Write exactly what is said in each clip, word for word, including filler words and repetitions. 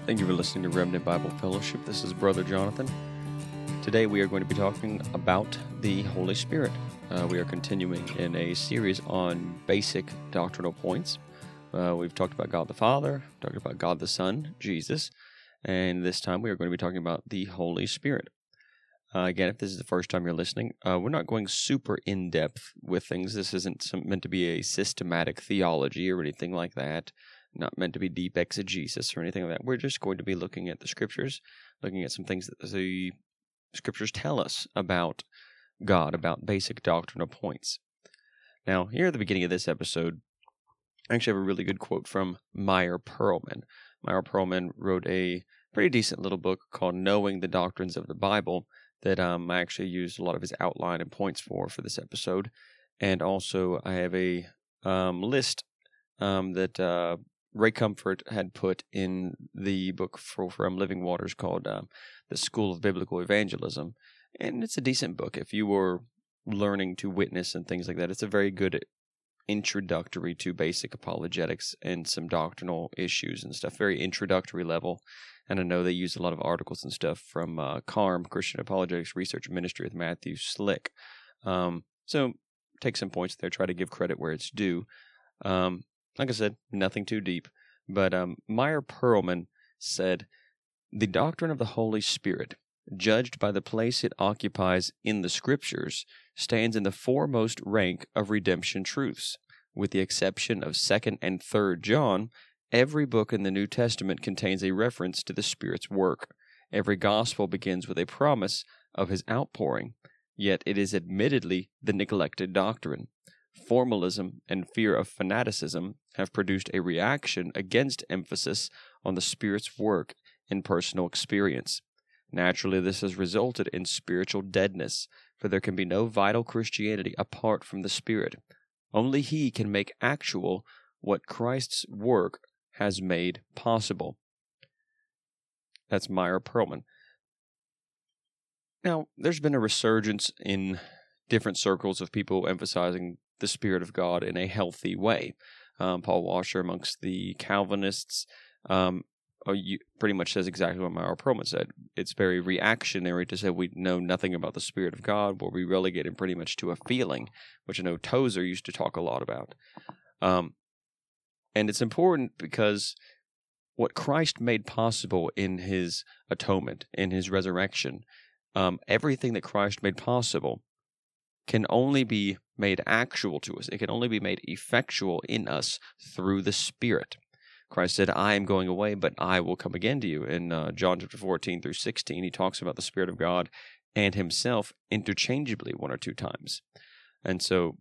Thank you for listening to Remnant Bible Fellowship. This is Brother Jonathan. Today we are going to be talking about the Holy Spirit. Uh, we are continuing in a series on basic doctrinal points. Uh, we've talked about God the Father, talked about God the Son, Jesus, and this time we are going to be talking about the Holy Spirit. Uh, again, if this is the first time you're listening, uh, we're not going super in-depth with things. This isn't some, meant to be a systematic theology or anything like that. Not meant to be deep exegesis or anything like that. We're just going to be looking at the Scriptures, looking at some things that the Scriptures tell us about God, about basic doctrinal points. Now, here at the beginning of this episode, I actually have a really good quote from Meyer Pearlman. Meyer Pearlman wrote a pretty decent little book called Knowing the Doctrines of the Bible that um, I actually used a lot of his outline and points for for this episode. And also, I have a um, list um, that uh, Ray Comfort had put in the book for, from Living Waters called uh, The School of Biblical Evangelism. And it's a decent book. If you were learning to witness and things like that, it's a very good introductory to basic apologetics and some doctrinal issues and stuff. Very introductory level. And I know they use a lot of articles and stuff from uh, C A R M, Christian Apologetics Research Ministry with Matthew Slick. Um, so take some points there, try to give credit where it's due. Um, like I said, nothing too deep. But um, Meyer Pearlman said, "The doctrine of the Holy Spirit, judged by the place it occupies in the Scriptures, stands in the foremost rank of redemption truths. With the exception of second and third John, every book in the New Testament contains a reference to the Spirit's work. Every gospel begins with a promise of his outpouring, yet it is admittedly the neglected doctrine. Formalism and fear of fanaticism have produced a reaction against emphasis on the Spirit's work in personal experience. Naturally, this has resulted in spiritual deadness, for there can be no vital Christianity apart from the Spirit. Only He can make actual what Christ's work has made possible." That's Meyer Pearlman. Now, there's been a resurgence in different circles of people emphasizing the Spirit of God in a healthy way. Um, Paul Washer, amongst the Calvinists, um, you, pretty much says exactly what Meyer Pearlman said. It's very reactionary to say we know nothing about the Spirit of God, where we relegate it pretty much to a feeling, which I know Tozer used to talk a lot about. Um, and it's important because what Christ made possible in his atonement, in his resurrection, um, everything that Christ made possible can only be made actual to us. It can only be made effectual in us through the Spirit. Christ said, "I am going away, but I will come again to you." In uh, John chapter fourteen through sixteen, he talks about the Spirit of God and himself interchangeably one or two times. And so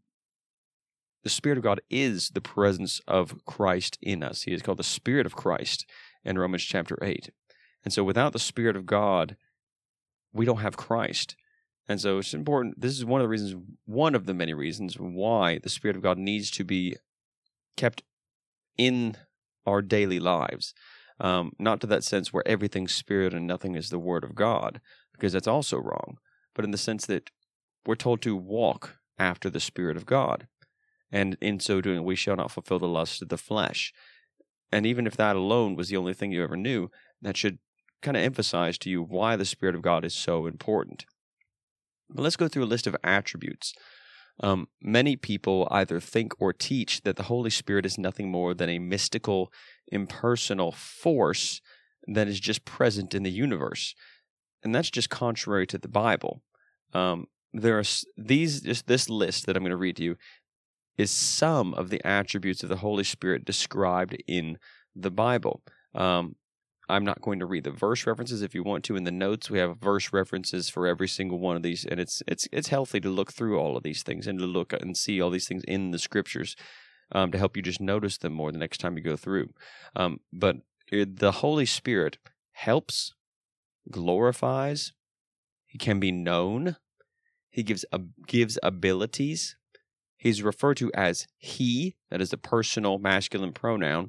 the Spirit of God is the presence of Christ in us. He is called the Spirit of Christ in Romans chapter eight. And so without the Spirit of God, we don't have Christ. And so it's important. This is one of the reasons, one of the many reasons why the Spirit of God needs to be kept in our daily lives. Um, not to that sense where everything's Spirit and nothing is the Word of God, because that's also wrong. But in the sense that we're told to walk after the Spirit of God. And in so doing, we shall not fulfill the lust of the flesh. And even if that alone was the only thing you ever knew, that should kind of emphasize to you why the Spirit of God is so important. But let's go through a list of attributes. Um, many people either think or teach that the Holy Spirit is nothing more than a mystical, impersonal force that is just present in the universe. And that's just contrary to the Bible. Um, there are these, just this list that I'm going to read to you is some of the attributes of the Holy Spirit described in the Bible. Um, I'm not going to read the verse references. If you want to, in the notes, we have verse references for every single one of these, and it's it's it's healthy to look through all of these things and to look and see all these things in the Scriptures um, to help you just notice them more the next time you go through. Um, but the Holy Spirit helps, glorifies, He can be known, He gives uh, gives abilities. He's referred to as He, that is a personal masculine pronoun.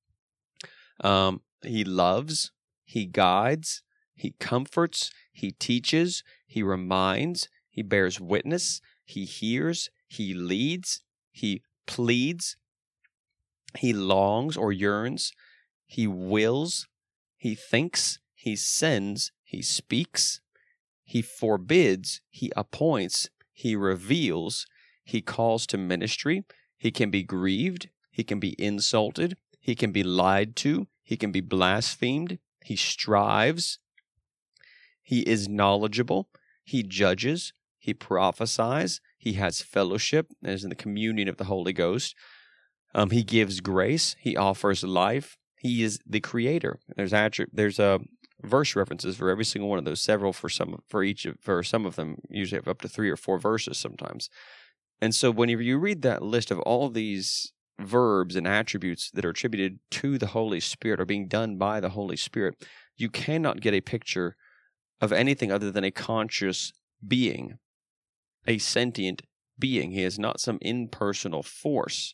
Um, he loves, He guides, He comforts, He teaches, He reminds, He bears witness, He hears, He leads, He pleads, He longs or yearns, He wills, he thinks, he sends, he speaks, he forbids, he appoints, he reveals, he calls to ministry, he can be grieved, he can be insulted, he can be lied to, he can be blasphemed, he strives, he is knowledgeable, he judges, he prophesies, he has fellowship, as in the communion of the Holy Ghost. Um, he gives grace, he offers life, he is the creator. There's attri- there's a uh, verse references for every single one of those, several for some for each of, for some of them, usually have up to three or four verses sometimes. And so whenever you read that list of all these verbs and attributes that are attributed to the Holy Spirit or being done by the Holy Spirit, you cannot get a picture of anything other than a conscious being, a sentient being. He is not some impersonal force.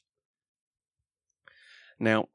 Now,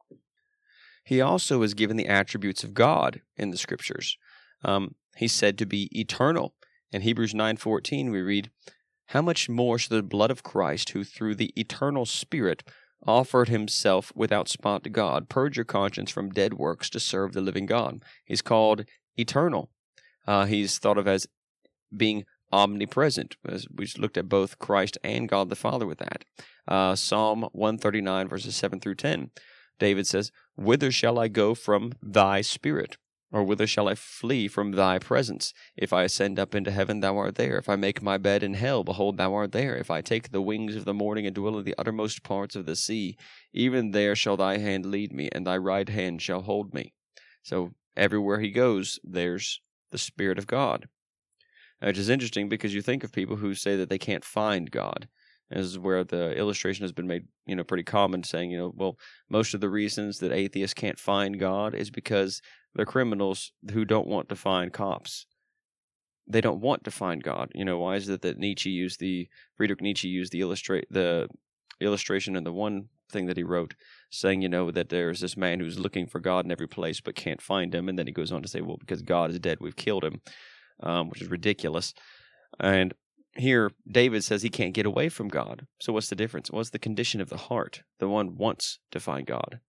he also is given the attributes of God in the Scriptures. Um, he's said to be eternal. In Hebrews nine fourteen, we read, "How much more shall the blood of Christ, who through the eternal Spirit offered himself without spot to God, purge your conscience from dead works to serve the living God?" He's called eternal. Uh, he's thought of as being omnipresent, as we looked at both Christ and God the Father with that. Uh, Psalm one thirty-nine, verses seven through ten. David says, "Whither shall I go from thy spirit? Or whither shall I flee from thy presence? If I ascend up into heaven, thou art there. If I make my bed in hell, behold, thou art there. If I take the wings of the morning and dwell in the uttermost parts of the sea, even there shall thy hand lead me, and thy right hand shall hold me." So everywhere he goes, there's the Spirit of God. Which is interesting because you think of people who say that they can't find God. This is where the illustration has been made, you know, pretty common, saying, you know, well, most of the reasons that atheists can't find God is because they're criminals who don't want to find cops. They don't want to find God. You know, why is it that Nietzsche used the, Friedrich Nietzsche used the illustrate the illustration in the one thing that he wrote, saying, you know, that there's this man who's looking for God in every place but can't find him, and then he goes on to say, well, because God is dead, we've killed him, um, which is ridiculous. And here, David says he can't get away from God. So what's the difference? What's the condition of the heart? The one wants to find God.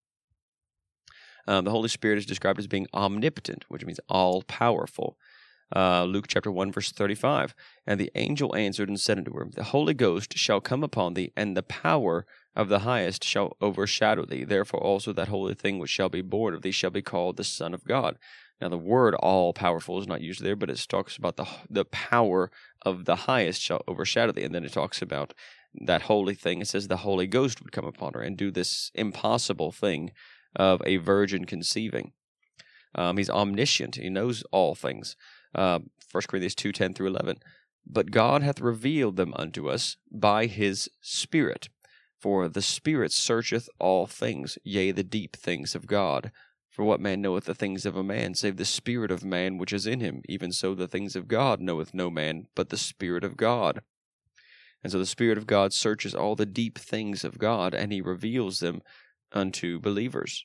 Um, the Holy Spirit is described as being omnipotent, which means all-powerful. Uh, Luke chapter one, verse thirty-five. "And the angel answered and said unto her, The Holy Ghost shall come upon thee, and the power of the highest shall overshadow thee. Therefore also that holy thing which shall be born of thee shall be called the Son of God." Now the word all-powerful is not used there, but it talks about the the power of the highest shall overshadow thee. And then it talks about that holy thing. It says the Holy Ghost would come upon her and do this impossible thing of a virgin conceiving. Um, he's omniscient. He knows all things. Uh, First Corinthians two, ten through eleven. "But God hath revealed them unto us by his Spirit. For the Spirit searcheth all things, yea, the deep things of God. For what man knoweth the things of a man, save the spirit of man which is in him? Even so the things of God knoweth no man, but the Spirit of God." And so the Spirit of God searches all the deep things of God, and he reveals them unto believers.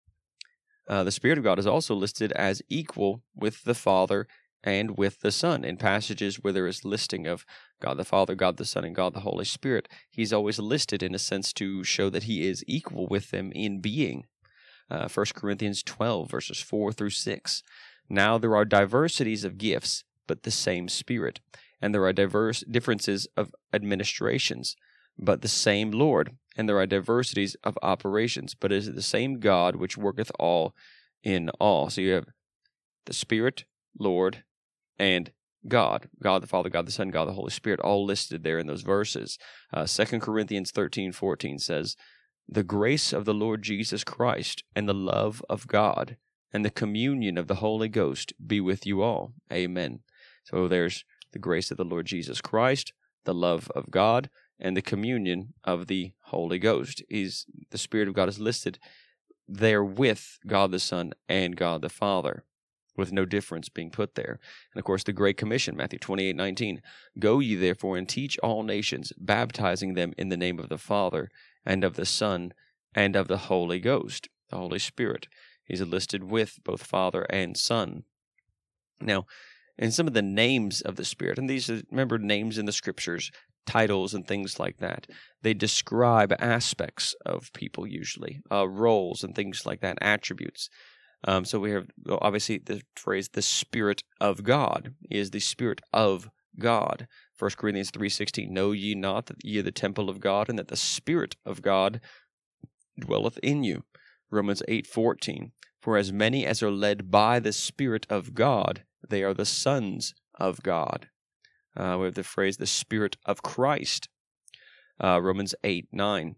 Uh, the Spirit of God is also listed as equal with the Father and with the Son. In passages where there is listing of God the Father, God the Son, and God the Holy Spirit, he's always listed in a sense to show that he is equal with them in being. Uh, First Corinthians twelve, verses four through six. "Now there are diversities of gifts, but the same Spirit. And there are diverse differences of administrations, but the same Lord. And there are diversities of operations, but it is the same God which worketh all in all." So you have the Spirit, Lord, and God. God the Father, God the Son, God the Holy Spirit, all listed there in those verses. Uh, Second Corinthians thirteen fourteen says, "The grace of the Lord Jesus Christ, and the love of God, and the communion of the Holy Ghost be with you all. Amen." So there's the grace of the Lord Jesus Christ, the love of God, and the communion of the Holy Ghost. He's, the Spirit of God is listed there with God the Son and God the Father, with no difference being put there. And of course, the Great Commission, Matthew twenty-eight nineteen. "Go ye therefore and teach all nations, baptizing them in the name of the Father, and of the Son, and of the Holy Ghost," the Holy Spirit. He's listed with both Father and Son. Now, in some of the names of the Spirit, and these are, remember, names in the Scriptures, titles and things like that, they describe aspects of people usually, uh, roles and things like that, attributes. Um, so we have, well, obviously, the phrase, the Spirit of God, is the Spirit of God. First Corinthians three sixteen, know ye not that ye are the temple of God, and that the Spirit of God dwelleth in you. Romans eight fourteen, for as many as are led by the Spirit of God, they are the sons of God. Uh, we have the phrase, the Spirit of Christ. Uh, Romans eight nine,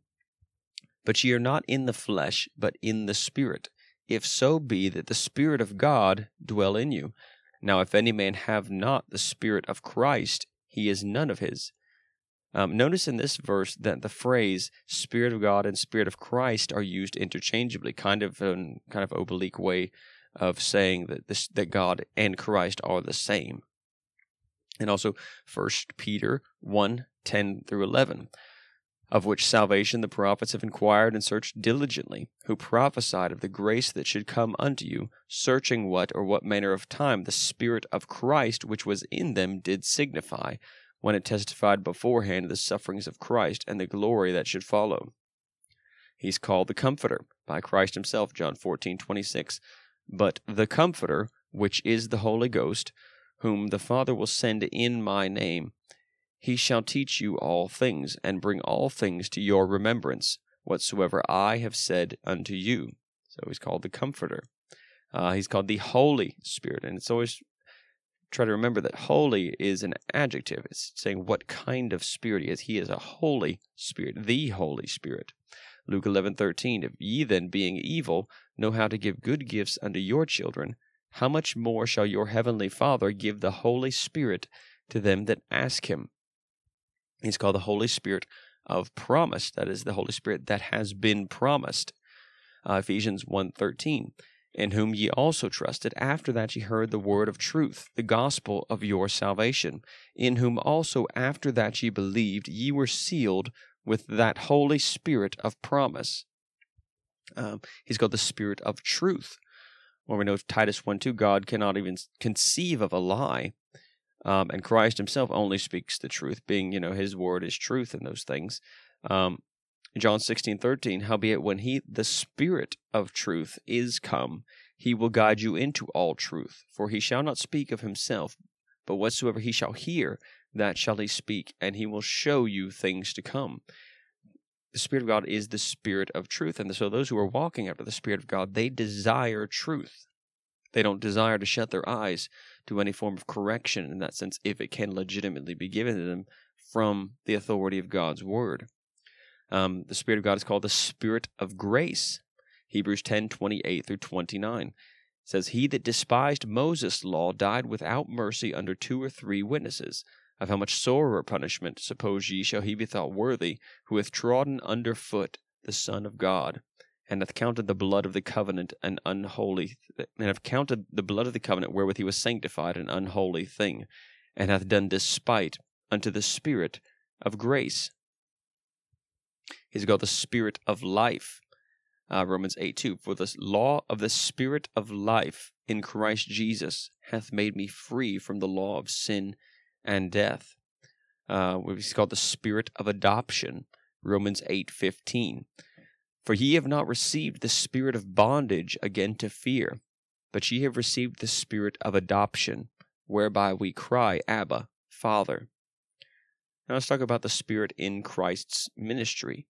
but ye are not in the flesh, but in the Spirit, if so be that the Spirit of God dwell in you. Now if any man have not the Spirit of Christ, he is none of his. Um, notice in this verse that the phrase Spirit of God and Spirit of Christ are used interchangeably, kind of a kind of oblique way of saying that this, that God and Christ are the same. And also First Peter one ten through eleven, of which salvation the prophets have inquired and searched diligently, who prophesied of the grace that should come unto you, searching what or what manner of time the Spirit of Christ which was in them did signify, when it testified beforehand of the sufferings of Christ and the glory that should follow. He's called the Comforter by Christ himself, John fourteen twenty-six. But the Comforter, which is the Holy Ghost, whom the Father will send in my name, he shall teach you all things, and bring all things to your remembrance, whatsoever I have said unto you. So he's called the Comforter. Uh, he's called the Holy Spirit, and it's always try to remember that holy is an adjective. It's saying what kind of spirit he is. He is a Holy Spirit, the Holy Spirit. Luke eleven thirteen, if ye then, being evil, know how to give good gifts unto your children, how much more shall your heavenly Father give the Holy Spirit to them that ask him? He's called the Holy Spirit of promise. That is the Holy Spirit that has been promised. Uh, Ephesians one thirteen, in whom ye also trusted, after that ye heard the word of truth, the gospel of your salvation, in whom also after that ye believed, ye were sealed with that Holy Spirit of promise. Um, he's called the Spirit of truth. Well, we know Titus one two, God cannot even conceive of a lie. Um, and Christ himself only speaks the truth, being, you know, his word is truth in those things. Um, John sixteen thirteen, howbeit when he, the Spirit of truth, is come, he will guide you into all truth. For he shall not speak of himself, but whatsoever he shall hear, that shall he speak, and he will show you things to come. The Spirit of God is the Spirit of truth, and so those who are walking after the Spirit of God, they desire truth. They don't desire to shut their eyes to any form of correction in that sense, if it can legitimately be given to them from the authority of God's Word. Um, the Spirit of God is called the Spirit of grace. Hebrews ten twenty-eight through twenty-nine says, he that despised Moses' law died without mercy under two or three witnesses. Of how much sorer punishment, suppose ye, shall he be thought worthy, who hath trodden under foot the Son of God, and hath counted the blood of the covenant an unholy, th- and hath counted the blood of the covenant wherewith he was sanctified an unholy thing, and hath done despite unto the Spirit of grace. He's called the Spirit of life. Uh, Romans eight two, for the law of the Spirit of life in Christ Jesus hath made me free from the law of sin and death. Uh, he's called the Spirit of adoption. Romans eight fifteen. For ye have not received the spirit of bondage again to fear, but ye have received the Spirit of adoption, whereby we cry, Abba, Father. Now let's talk about the Spirit in Christ's ministry.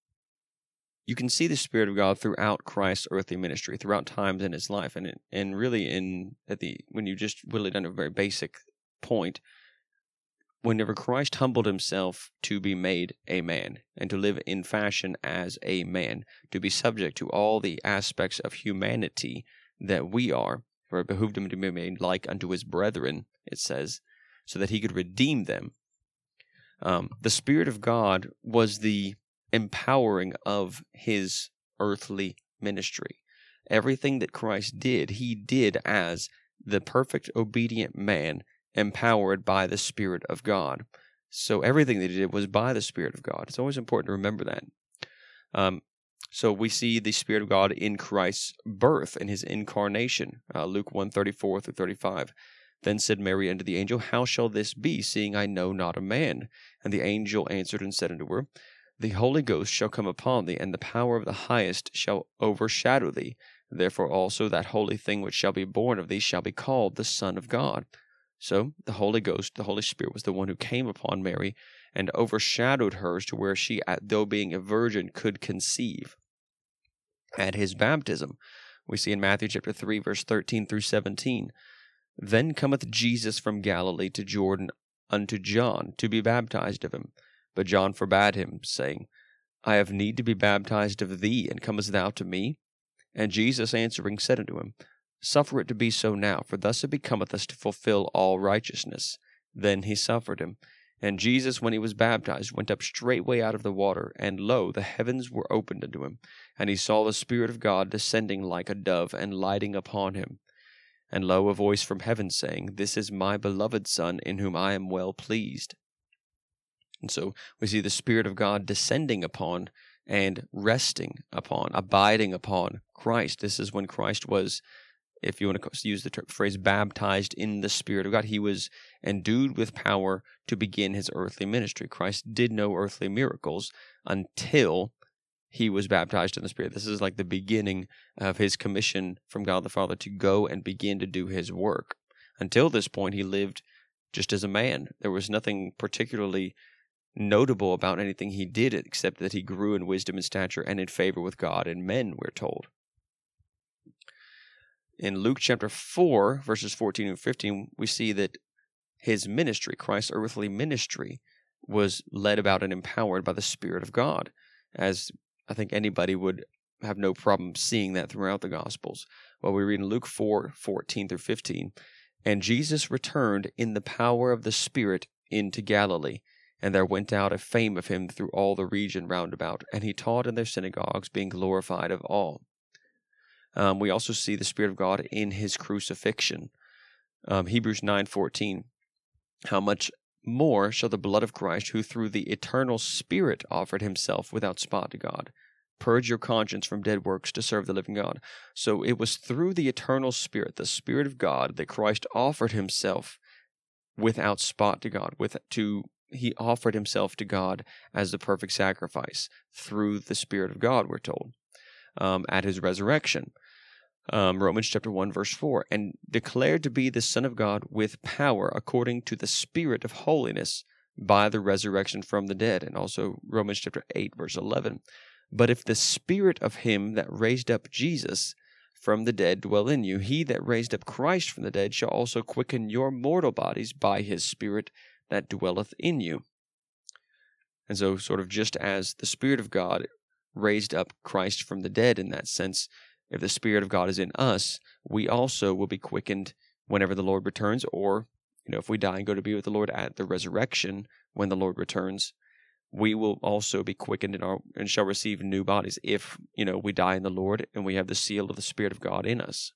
You can see the Spirit of God throughout Christ's earthly ministry, throughout times in his life, and and really in at the when you just whittle it down to a very basic point. Whenever Christ humbled himself to be made a man, and to live in fashion as a man, to be subject to all the aspects of humanity that we are, for it behooved him to be made like unto his brethren, it says, so that he could redeem them. Um, the Spirit of God was the empowering of his earthly ministry. Everything that Christ did, he did as the perfect obedient man, empowered by the Spirit of God. So everything that he did was by the Spirit of God. It's always important to remember that. Um, so we see the Spirit of God in Christ's birth, in his incarnation. Uh, Luke one thirty-four through thirty-five. Then said Mary unto the angel, how shall this be, seeing I know not a man? And the angel answered and said unto her, the Holy Ghost shall come upon thee, and the power of the highest shall overshadow thee. Therefore also that holy thing which shall be born of thee shall be called the Son of God. So the Holy Ghost, the Holy Spirit, was the one who came upon Mary and overshadowed her to where she, though being a virgin, could conceive. At his baptism, we see in Matthew chapter three, verse thirteen through seventeen, Then cometh Jesus from Galilee to Jordan unto John to be baptized of him. But John forbade him, saying, I have need to be baptized of thee, and comest thou to me? And Jesus answering said unto him, Suffer it to be so now, for thus it becometh us to fulfill all righteousness. Then he suffered him. And Jesus, when he was baptized, went up straightway out of the water, and lo, the heavens were opened unto him. And he saw the Spirit of God descending like a dove, and lighting upon him. And lo, a voice from heaven saying, This is my beloved Son, in whom I am well pleased. And so we see the Spirit of God descending upon and resting upon, abiding upon Christ. This is when Christ was, if you want to use the term, phrase, baptized in the Spirit of God. He was endued with power to begin his earthly ministry. Christ did no earthly miracles until he was baptized in the Spirit. This is like the beginning of his commission from God the Father to go and begin to do his work. Until this point, he lived just as a man. There was nothing particularly notable about anything he did, except that he grew in wisdom and stature and in favor with God and men, we're told. In Luke chapter four, verses fourteen and fifteen, we see that his ministry, Christ's earthly ministry, was led about and empowered by the Spirit of God, as I think anybody would have no problem seeing that throughout the Gospels. Well, we read in Luke four, fourteen through fifteen, And Jesus returned in the power of the Spirit into Galilee, and there went out a fame of him through all the region round about, and he taught in their synagogues, being glorified of all. Um, we also see the Spirit of God in his crucifixion. Um, Hebrews nine fourteen, How much more shall the blood of Christ, who through the eternal Spirit offered himself without spot to God, purge your conscience from dead works to serve the living God. So it was through the eternal Spirit, the Spirit of God, that Christ offered himself without spot to God. With to He offered himself to God as the perfect sacrifice through the Spirit of God, we're told, um, at his resurrection. Um, Romans chapter one, verse four, and declared to be the Son of God with power according to the Spirit of holiness by the resurrection from the dead. And also Romans chapter eight, verse eleven. But if the Spirit of him that raised up Jesus from the dead dwell in you, he that raised up Christ from the dead shall also quicken your mortal bodies by his Spirit that dwelleth in you. And so sort of just as the Spirit of God raised up Christ from the dead in that sense, if the Spirit of God is in us, we also will be quickened whenever the Lord returns, or, you know, if we die and go to be with the Lord at the resurrection when the Lord returns, we will also be quickened in our, and shall receive new bodies if, you know, we die in the Lord and we have the seal of the Spirit of God in us.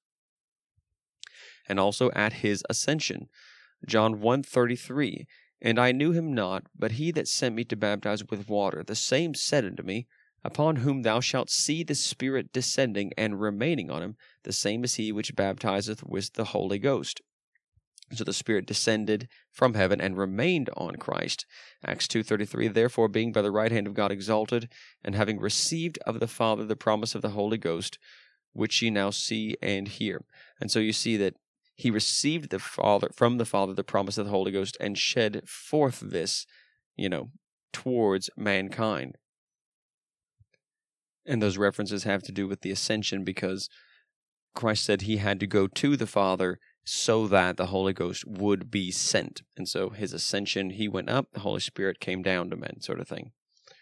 And also at his ascension, John one thirty-three, And I knew him not, but he that sent me to baptize with water, the same said unto me, Upon whom thou shalt see the Spirit descending and remaining on him, the same is he which baptizeth with the Holy Ghost. So the Spirit descended from heaven and remained on Christ. Acts two thirty-three, Therefore being by the right hand of God exalted, and having received of the Father the promise of the Holy Ghost, which ye now see and hear. And so you see that he received the Father from the Father the promise of the Holy Ghost and shed forth this, you know, towards mankind. And those references have to do with the ascension, because Christ said he had to go to the Father so that the Holy Ghost would be sent. And so his ascension, he went up, the Holy Spirit came down to men, sort of thing.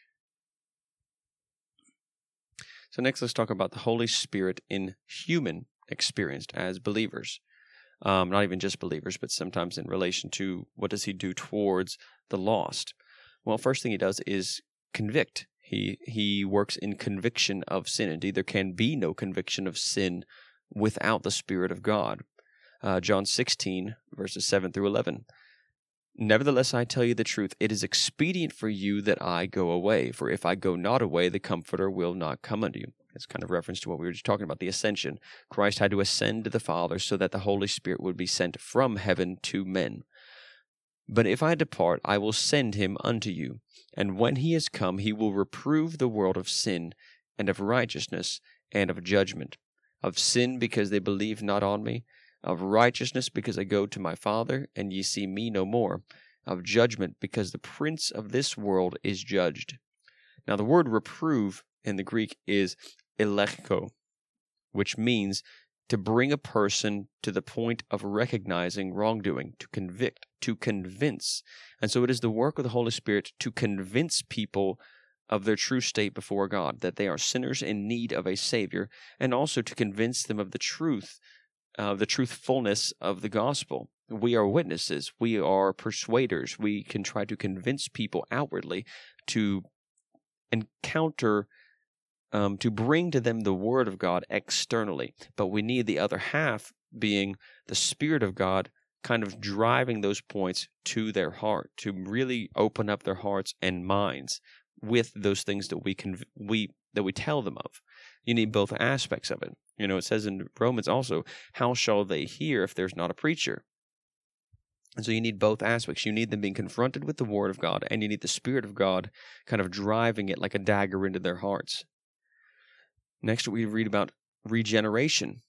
So next, let's talk about the Holy Spirit in human experience as believers. Um, not even just believers, but sometimes in relation to what does he do towards the lost. Well, first thing he does is convict. He he works in conviction of sin. Indeed, there can be no conviction of sin without the Spirit of God. Uh, John sixteen, verses seven through eleven. Nevertheless, I tell you the truth, it is expedient for you that I go away. For if I go not away, the Comforter will not come unto you. It's kind of reference to what we were just talking about, the ascension. Christ had to ascend to the Father so that the Holy Spirit would be sent from heaven to men. But if I depart, I will send him unto you. And when he is come, he will reprove the world of sin, and of righteousness, and of judgment. of sin because they believe not on me, of righteousness because I go to my Father, and ye see me no more, of judgment because the prince of this world is judged. Now the word reprove in the Greek is elechko, which means to bring a person to the point of recognizing wrongdoing, to convict, to convince. And so it is the work of the Holy Spirit to convince people of their true state before God, that they are sinners in need of a Savior, and also to convince them of the truth, uh, the truthfulness of the gospel. We are witnesses. We are persuaders. We can try to convince people outwardly to encounter Um, to bring to them the Word of God externally. But we need the other half being the Spirit of God kind of driving those points to their heart, to really open up their hearts and minds with those things that we can we that we tell them of. You need both aspects of it. You know, it says in Romans also, how shall they hear if there's not a preacher? And so you need both aspects. You need them being confronted with the Word of God, and you need the Spirit of God kind of driving it like a dagger into their hearts. Next, we read about regeneration.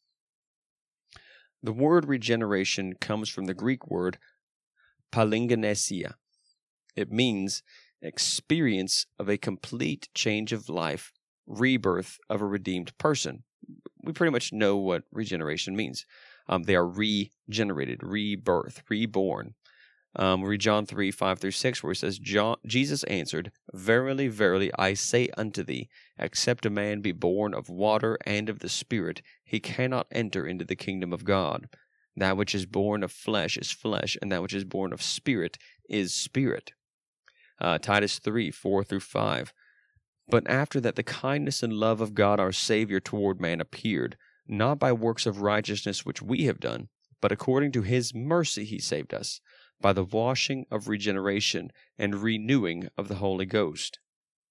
The word regeneration comes from the Greek word palingenesia. It means experience of a complete change of life, rebirth of a redeemed person. We pretty much know what regeneration means. Um, they are regenerated, rebirth, reborn. Um, we read John three, five through six, where it says, John, Jesus answered, Verily, verily, I say unto thee, except a man be born of water and of the Spirit, he cannot enter into the kingdom of God. That which is born of flesh is flesh, and that which is born of spirit is spirit. Uh, Titus three, four through five. But after that the kindness and love of God our Savior toward man appeared, not by works of righteousness which we have done, but according to his mercy he saved us, by the washing of regeneration and renewing of the Holy Ghost.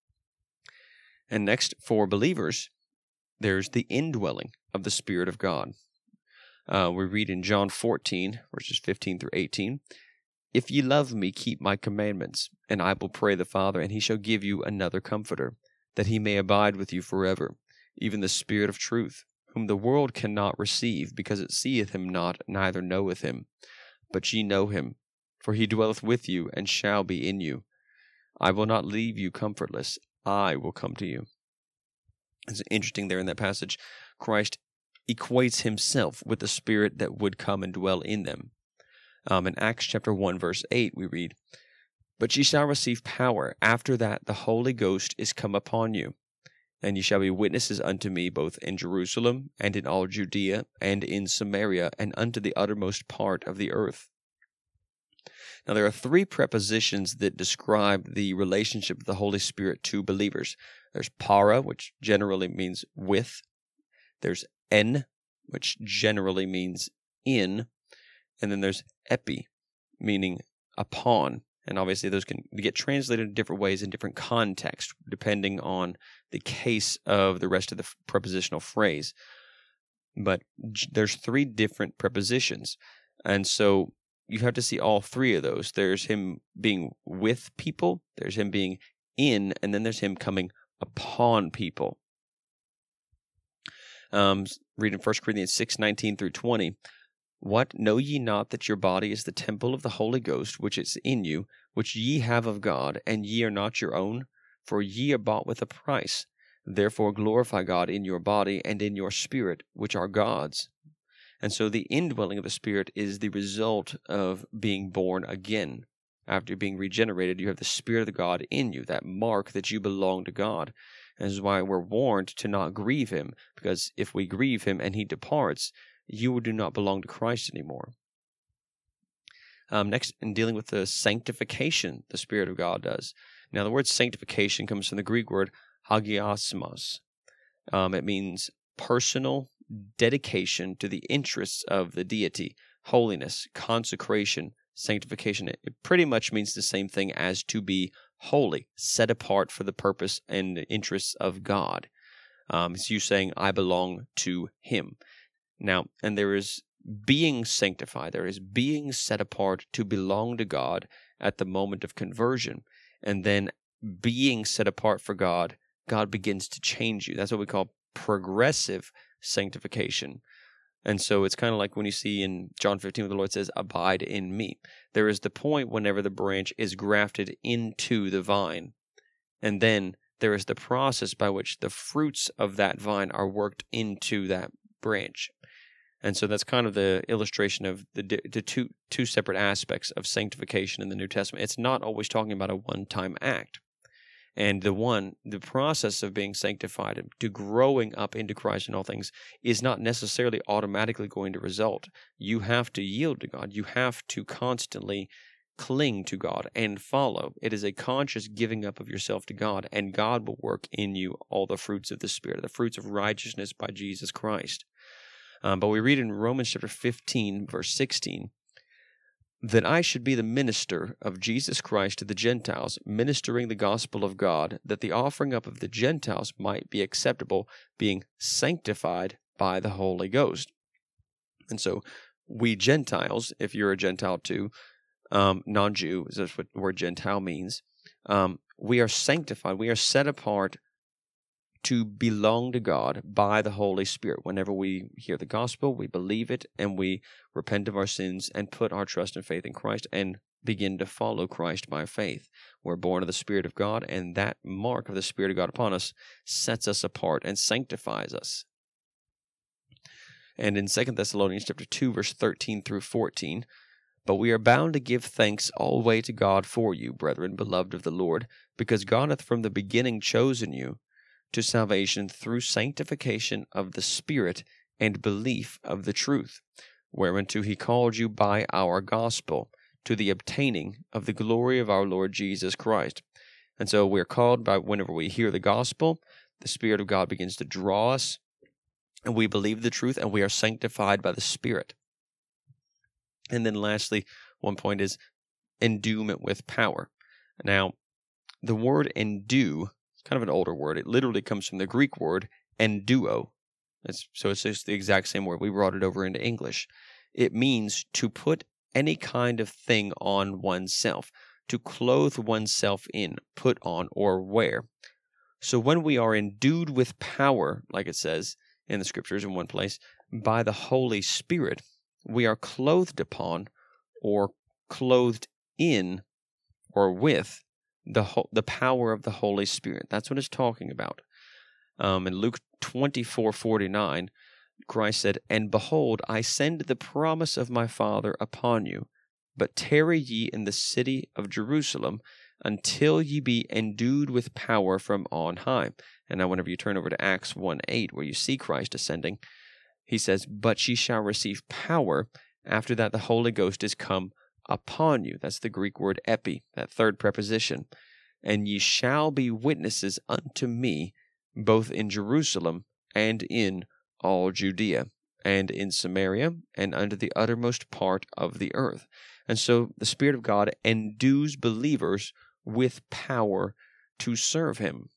And next, for believers, there's the indwelling of the Spirit of God. Uh, we read in John fourteen, verses fifteen through eighteen, If ye love me, keep my commandments, and I will pray the Father, and he shall give you another Comforter, that he may abide with you forever, even the Spirit of truth, whom the world cannot receive, because it seeth him not, neither knoweth him. But ye know him, for he dwelleth with you, and shall be in you. I will not leave you comfortless. I will come to you. It's interesting there in that passage, Christ equates himself with the Spirit that would come and dwell in them. Um, in Acts chapter one, verse eight, we read, But ye shall receive power. After that the Holy Ghost is come upon you, and ye shall be witnesses unto me both in Jerusalem, and in all Judea, and in Samaria, and unto the uttermost part of the earth. Now, there are three prepositions that describe the relationship of the Holy Spirit to believers. There's para, which generally means with. There's en, which generally means in. And then there's epi, meaning upon. And obviously those can get translated in different ways in different contexts, depending on the case of the rest of the prepositional phrase. But there's three different prepositions. And so you have to see all three of those. There's him being with people, there's him being in, and then there's him coming upon people. Um, reading First Corinthians six, nineteen through twenty. What, know ye not that your body is the temple of the Holy Ghost, which is in you, which ye have of God, and ye are not your own? For ye are bought with a price. Therefore glorify God in your body and in your spirit, which are God's. And so the indwelling of the Spirit is the result of being born again. After being regenerated, you have the Spirit of the God in you, that mark that you belong to God. And this is why we're warned to not grieve him, because if we grieve him and he departs, you do not belong to Christ anymore. Um, next, in dealing with the sanctification the Spirit of God does. Now, the word sanctification comes from the Greek word hagiosmos. Um, it means personal dedication to the interests of the deity, holiness, consecration, sanctification. It pretty much means the same thing as to be holy, set apart for the purpose and interests of God. Um, it's you saying, I belong to him. Now, and there is being sanctified, there is being set apart to belong to God at the moment of conversion. And then being set apart for God, God begins to change you. That's what we call progressive sanctification. And so it's kind of like when you see in John fifteen where the Lord says, abide in me. There is the point whenever the branch is grafted into the vine. And then there is the process by which the fruits of that vine are worked into that branch. And so that's kind of the illustration of the, the two two separate aspects of sanctification in the New Testament. It's not always talking about a one-time act. And the one, the process of being sanctified and to growing up into Christ in all things is not necessarily automatically going to result. You have to yield to God. You have to constantly cling to God and follow. It is a conscious giving up of yourself to God, and God will work in you all the fruits of the Spirit, the fruits of righteousness by Jesus Christ. Um, but we read in Romans chapter fifteen, verse sixteen, that I should be the minister of Jesus Christ to the Gentiles, ministering the gospel of God, that the offering up of the Gentiles might be acceptable, being sanctified by the Holy Ghost. And so we Gentiles, if you're a Gentile too, um, non-Jew, is what the word Gentile means, um, we are sanctified, we are set apart to belong to God by the Holy Spirit. Whenever we hear the gospel, we believe it, and we repent of our sins and put our trust and faith in Christ and begin to follow Christ by faith. We're born of the Spirit of God, and that mark of the Spirit of God upon us sets us apart and sanctifies us. And in Second Thessalonians chapter two, verse thirteen through fourteen, but we are bound to give thanks always to God for you, brethren, beloved of the Lord, because God hath from the beginning chosen you to salvation through sanctification of the Spirit and belief of the truth, whereunto he called you by our gospel, to the obtaining of the glory of our Lord Jesus Christ. And so we're called by, whenever we hear the gospel, the Spirit of God begins to draw us, and we believe the truth, and we are sanctified by the Spirit. And then lastly, one point is endowment with power. Now, the word endue, kind of an older word. It literally comes from the Greek word enduo. It's, so it's just the exact same word. We brought it over into English. It means to put any kind of thing on oneself, to clothe oneself in, put on, or wear. So when we are endued with power, like it says in the Scriptures in one place, by the Holy Spirit, we are clothed upon or clothed in or with the ho- the power of the Holy Spirit. That's what it's talking about. Um, in Luke twenty-four forty-nine, Christ said, And behold, I send the promise of my Father upon you, but tarry ye in the city of Jerusalem until ye be endued with power from on high. And now whenever you turn over to Acts one eight, where you see Christ ascending, he says, But ye shall receive power after that the Holy Ghost is come upon you. That's the Greek word epi, that third preposition. And ye shall be witnesses unto me, both in Jerusalem and in all Judea, and in Samaria, and unto the uttermost part of the earth. And so the Spirit of God endues believers with power to serve Him.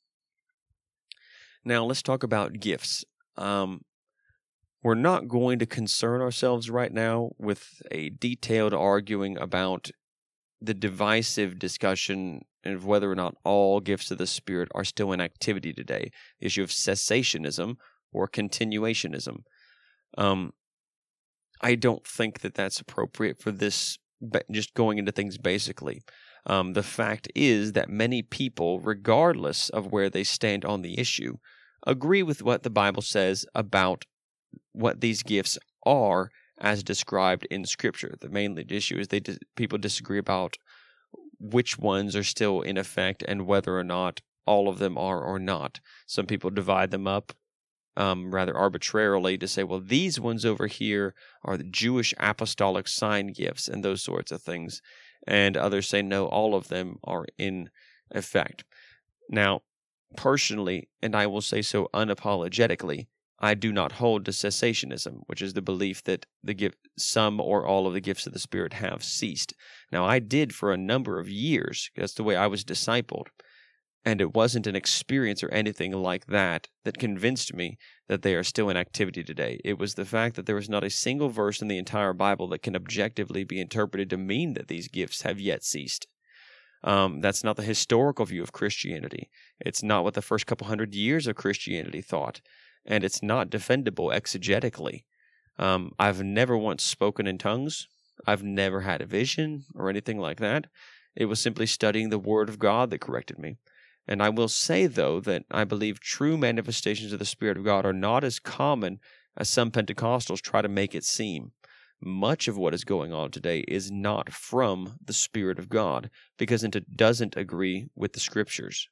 Now let's talk about gifts. Um, We're not going to concern ourselves right now with a detailed arguing about the divisive discussion of whether or not all gifts of the Spirit are still in activity today, the issue of cessationism or continuationism. Um, I don't think that that's appropriate for this, just going into things basically. Um, the fact is that many people, regardless of where they stand on the issue, agree with what the Bible says about what these gifts are as described in Scripture. The main issue is they people disagree about which ones are still in effect and whether or not all of them are or not. Some people divide them up um, rather arbitrarily to say, well, these ones over here are the Jewish apostolic sign gifts and those sorts of things. And others say, no, all of them are in effect. Now, personally, and I will say so unapologetically, I do not hold to cessationism, which is the belief that the gift, some or all of the gifts of the Spirit have ceased. Now, I did for a number of years. That's the way I was discipled. And it wasn't an experience or anything like that that convinced me that they are still in activity today. It was the fact that there was not a single verse in the entire Bible that can objectively be interpreted to mean that these gifts have yet ceased. Um, that's not the historical view of Christianity. It's not what the first couple hundred years of Christianity thought. and it's not defendable exegetically. Um, I've never once spoken in tongues. I've never had a vision or anything like that. It was simply studying the Word of God that corrected me. And I will say, though, that I believe true manifestations of the Spirit of God are not as common as some Pentecostals try to make it seem. Much of what is going on today is not from the Spirit of God because it doesn't agree with the Scriptures.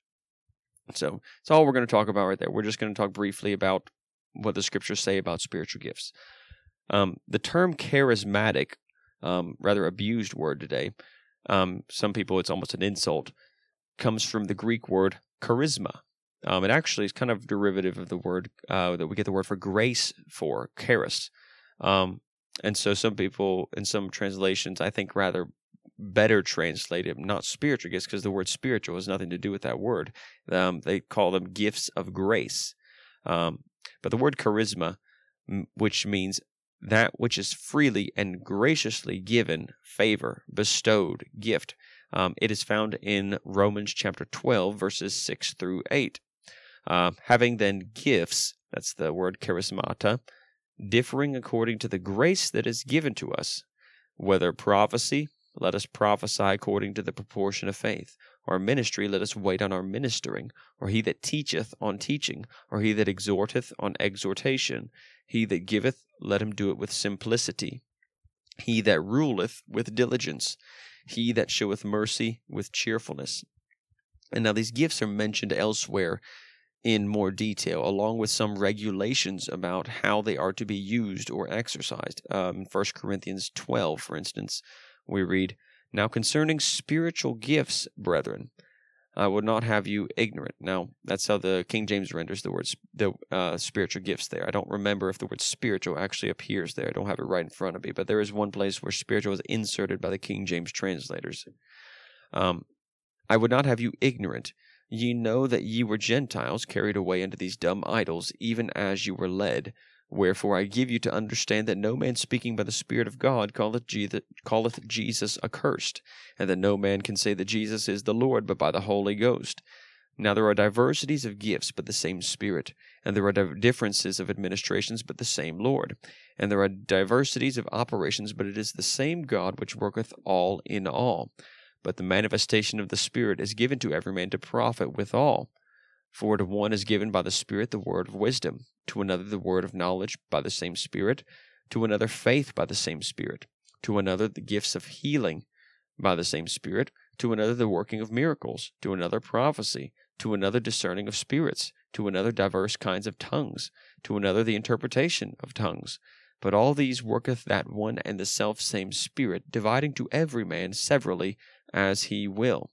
So that's all we're going to talk about right there. We're just going to talk briefly about what the Scriptures say about spiritual gifts. Um, the term charismatic, um, rather abused word today, um, some people it's almost an insult, comes from the Greek word charisma. Um, it actually is kind of derivative of the word uh, that we get the word for grace for, charis. Um, and so some people, in some translations, I think rather better translate it, not spiritual gifts, because the word spiritual has nothing to do with that word. Um, they call them gifts of grace. Um, but the word charisma, which means that which is freely and graciously given, favor, bestowed, gift. Um, it is found in Romans chapter twelve, verses six through eight. Uh, having then gifts, that's the word charismata, differing according to the grace that is given to us, whether prophecy, let us prophesy according to the proportion of faith, or ministry, let us wait on our ministering, or he that teacheth on teaching, or he that exhorteth on exhortation, he that giveth, let him do it with simplicity, he that ruleth with diligence, he that showeth mercy with cheerfulness. And now these gifts are mentioned elsewhere in more detail, along with some regulations about how they are to be used or exercised. Um, in First Corinthians twelve, for instance, we read, "Now concerning spiritual gifts, brethren, I would not have you ignorant." Now, that's how the King James renders the word the uh, spiritual gifts there. I don't remember if the word spiritual actually appears there. I don't have it right in front of me, but there is one place where spiritual is inserted by the King James translators. Um, "I would not have you ignorant. Ye know that ye were Gentiles carried away into these dumb idols, even as you were led. Wherefore I give you to understand that no man speaking by the Spirit of God calleth Jesus accursed, and that no man can say that Jesus is the Lord but by the Holy Ghost. Now there are diversities of gifts, but the same Spirit, and there are differences of administrations, but the same Lord, and there are diversities of operations, but it is the same God which worketh all in all. But the manifestation of the Spirit is given to every man to profit withal. For to one is given by the Spirit the word of wisdom, to another the word of knowledge by the same Spirit, to another faith by the same Spirit, to another the gifts of healing by the same Spirit, to another the working of miracles, to another prophecy, to another discerning of spirits, to another diverse kinds of tongues, to another the interpretation of tongues. But all these worketh that one and the selfsame Spirit, dividing to every man severally as he will."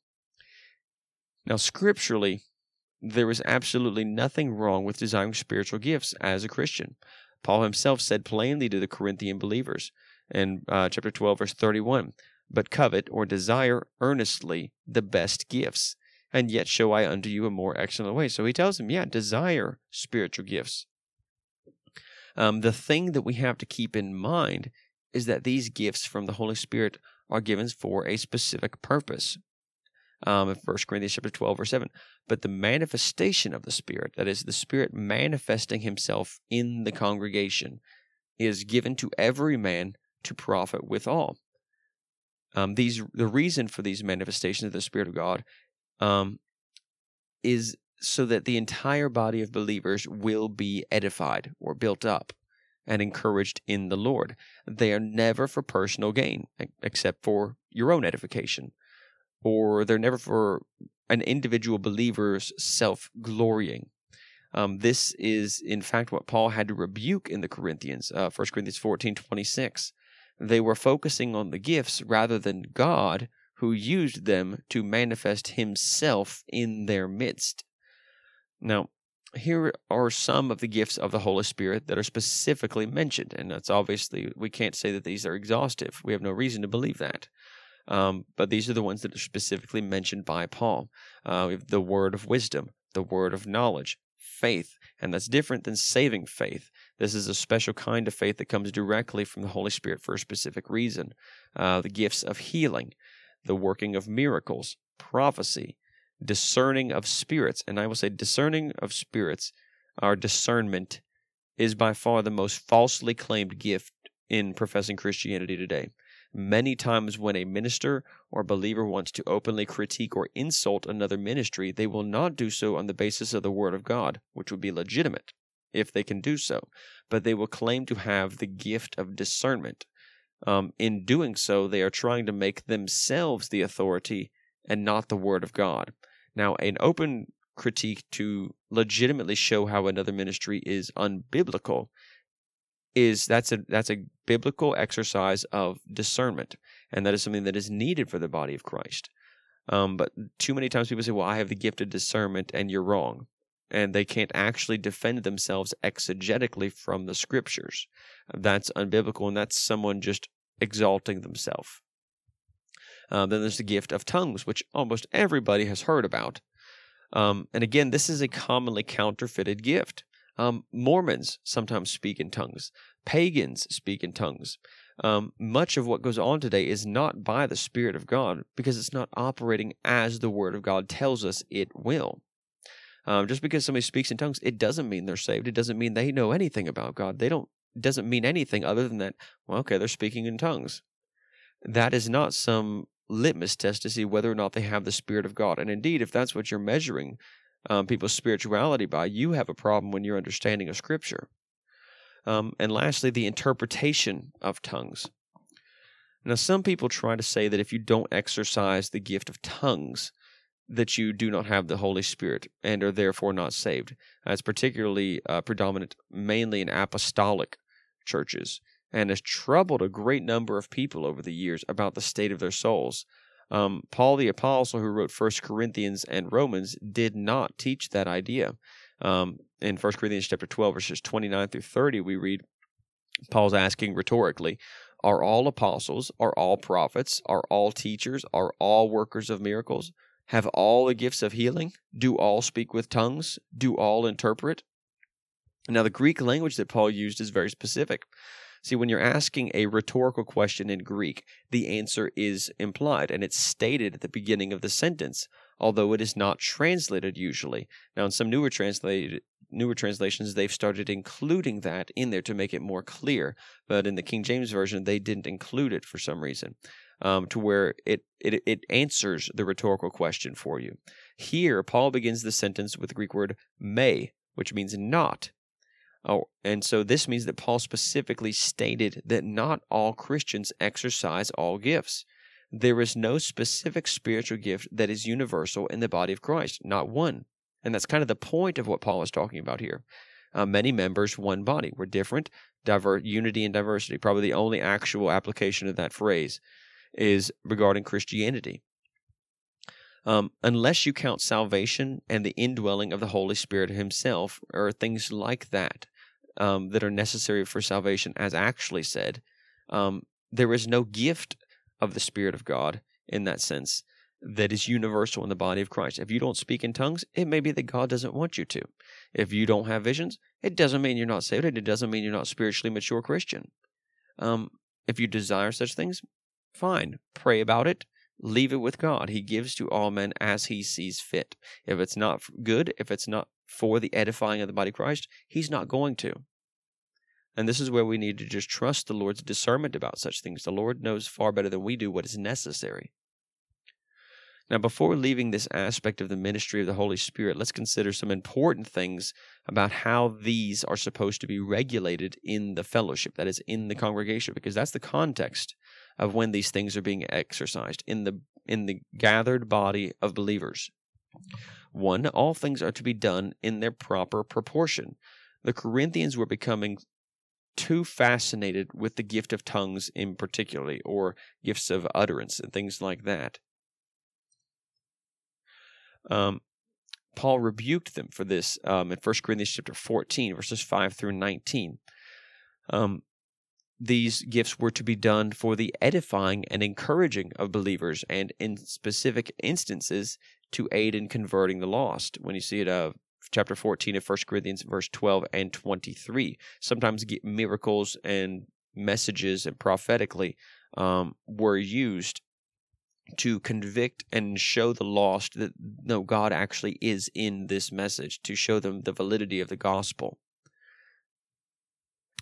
Now, scripturally, there is absolutely nothing wrong with desiring spiritual gifts as a Christian. Paul himself said plainly to the Corinthian believers in uh, chapter twelve, verse thirty-one, "But covet or desire earnestly the best gifts, and yet show I unto you a more excellent way." So he tells them, yeah, desire spiritual gifts. Um, the thing that we have to keep in mind is that these gifts from the Holy Spirit are given for a specific purpose. Um, in First Corinthians chapter twelve, verse seven, "But the manifestation of the Spirit," that is, the Spirit manifesting himself in the congregation, "is given to every man to profit withal." Um, these the reason for these manifestations of the Spirit of God um, is so that the entire body of believers will be edified or built up and encouraged in the Lord. They are never for personal gain, except for your own edification. Or they're never for an individual believer's self-glorying. Um, this is, in fact, what Paul had to rebuke in the Corinthians, uh, First Corinthians fourteen twenty-six. They were focusing on the gifts rather than God, who used them to manifest himself in their midst. Now, here are some of the gifts of the Holy Spirit that are specifically mentioned, and that's obviously, we can't say that these are exhaustive. We have no reason to believe that. Um, but these are the ones that are specifically mentioned by Paul. Uh, we have the word of wisdom, the word of knowledge, faith, and that's different than saving faith. This is a special kind of faith that comes directly from the Holy Spirit for a specific reason. Uh, the gifts of healing, the working of miracles, prophecy, discerning of spirits, and I will say discerning of spirits, or discernment, is by far the most falsely claimed gift in professing Christianity today. Many times when a minister or believer wants to openly critique or insult another ministry, they will not do so on the basis of the Word of God, which would be legitimate if they can do so, but they will claim to have the gift of discernment. Um, in doing so, they are trying to make themselves the authority and not the Word of God. Now, an open critique to legitimately show how another ministry is unbiblical is that's a that's a biblical exercise of discernment, and that is something that is needed for the body of Christ. Um, but too many times people say, well, I have the gift of discernment, and you're wrong. And they can't actually defend themselves exegetically from the Scriptures. That's unbiblical, and that's someone just exalting themselves. Uh, then there's the gift of tongues, which almost everybody has heard about. Um, and again, this is a commonly counterfeited gift. Um, Mormons sometimes speak in tongues. Pagans speak in tongues. Um, much of what goes on today is not by the Spirit of God because it's not operating as the Word of God tells us it will. Um, just because somebody speaks in tongues, it doesn't mean they're saved. It doesn't mean they know anything about God. They don't. It doesn't mean anything other than that, well, okay, they're speaking in tongues. That is not some litmus test to see whether or not they have the Spirit of God. And indeed, if that's what you're measuring um, people's spirituality by, you have a problem when you're understanding of Scripture. Um, and lastly, the interpretation of tongues. Now, some people try to say that if you don't exercise the gift of tongues, that you do not have the Holy Spirit and are therefore not saved. That's particularly uh, predominant mainly in apostolic churches, and has troubled a great number of people over the years about the state of their souls. Um, Paul the Apostle, who wrote First Corinthians and Romans, did not teach that idea. Um, in First Corinthians chapter twelve, verses twenty-nine through thirty, we read, Paul's asking rhetorically, are all apostles, are all prophets, are all teachers, are all workers of miracles? Have all the gifts of healing? Do all speak with tongues? Do all interpret? Now, the Greek language that Paul used is very specific. See, when you're asking a rhetorical question in Greek, the answer is implied, and it's stated at the beginning of the sentence, although it is not translated usually. Now, in some newer translated newer translations, they've started including that in there to make it more clear, but in the King James Version, they didn't include it for some reason. Um, to where it, it it answers the rhetorical question for you. Here, Paul begins the sentence with the Greek word may, which means not. Oh, and so this means that Paul specifically stated that not all Christians exercise all gifts. There is no specific spiritual gift that is universal in the body of Christ, not one. And that's kind of the point of what Paul is talking about here. Uh, many members, one body. We're different, diver- unity and diversity. Probably the only actual application of that phrase is regarding Christianity. Um, unless you count salvation and the indwelling of the Holy Spirit himself, or things like that, um, that are necessary for salvation, as actually said, um, there is no gift of the Spirit of God in that sense that is universal in the body of Christ. If you don't speak in tongues, it may be that God doesn't want you to. If you don't have visions, it doesn't mean you're not saved, and it doesn't mean you're not a spiritually mature Christian. Um, if you desire such things, fine. Pray about it. Leave it with God. He gives to all men as he sees fit. If it's not good, if it's not for the edifying of the body of Christ, he's not going to. And this is where we need to just trust the Lord's discernment about such things. The Lord knows far better than we do what is necessary. Now, before leaving this aspect of the ministry of the Holy Spirit, let's consider some important things about how these are supposed to be regulated in the fellowship, that is, in the congregation, because that's the context of when these things are being exercised, in the in the gathered body of believers. One, all things are to be done in their proper proportion. The Corinthians were becoming too fascinated with the gift of tongues in particular, or gifts of utterance and things like that. Um, Paul rebuked them for this um, in First Corinthians chapter fourteen, verses five through nineteen. Um, these gifts were to be done for the edifying and encouraging of believers, and in specific instances to aid in converting the lost. When you see it, uh, chapter fourteen of First Corinthians, verse twelve and twenty-three, sometimes miracles and messages and prophetically um, were used to convict and show the lost that no, God actually is in this message, to show them the validity of the gospel.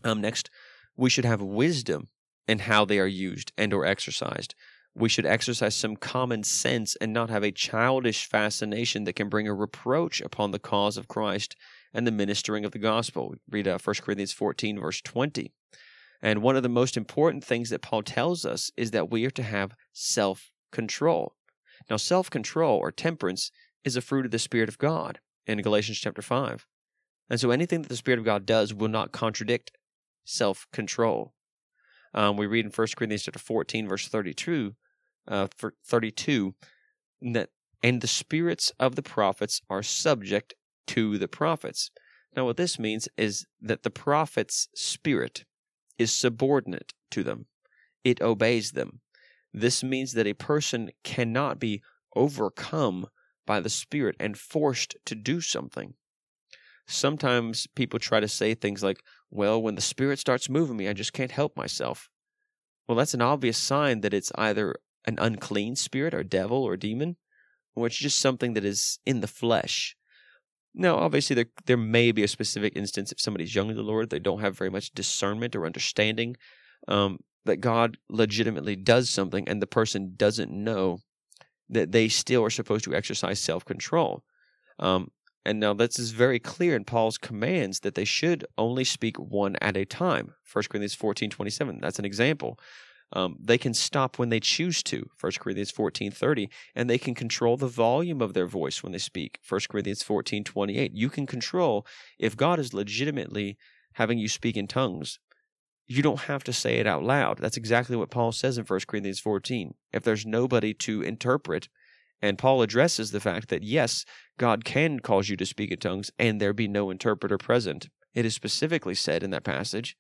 Um, next, we should have wisdom in how they are used and or exercised. We should exercise some common sense and not have a childish fascination that can bring a reproach upon the cause of Christ and the ministering of the gospel. Read uh, First Corinthians fourteen, verse twenty. And one of the most important things that Paul tells us is that we are to have self-control. Now, self-control or temperance is a fruit of the Spirit of God in Galatians chapter five. And so anything that the Spirit of God does will not contradict self-control. Um, we read in First Corinthians chapter fourteen, verse thirty-two, uh, for thirty-two, that, and the spirits of the prophets are subject to the prophets. Now, what this means is that the prophet's spirit is subordinate to them. It obeys them. This means that a person cannot be overcome by the Spirit and forced to do something. Sometimes people try to say things like, well, when the Spirit starts moving me, I just can't help myself. Well, that's an obvious sign that it's either an unclean spirit or devil or demon, or it's just something that is in the flesh. Now, obviously, there there may be a specific instance if somebody's young in the Lord, they don't have very much discernment or understanding, um, that God legitimately does something and the person doesn't know that they still are supposed to exercise self-control. Um, and now this is very clear in Paul's commands that they should only speak one at a time. First Corinthians fourteen twenty-seven, that's an example. Um, they can stop when they choose to, First Corinthians fourteen thirty, and they can control the volume of their voice when they speak, First Corinthians fourteen twenty-eight. You can control, if God is legitimately having you speak in tongues, you don't have to say it out loud. That's exactly what Paul says in First Corinthians fourteen. If there's nobody to interpret, and Paul addresses the fact that, yes, God can cause you to speak in tongues and there be no interpreter present. It is specifically said in that passage.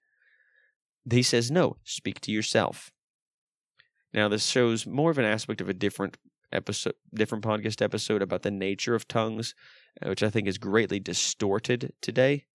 He says, no, speak to yourself. Now, this shows more of an aspect of a different episode, different podcast episode about the nature of tongues, which I think is greatly distorted today.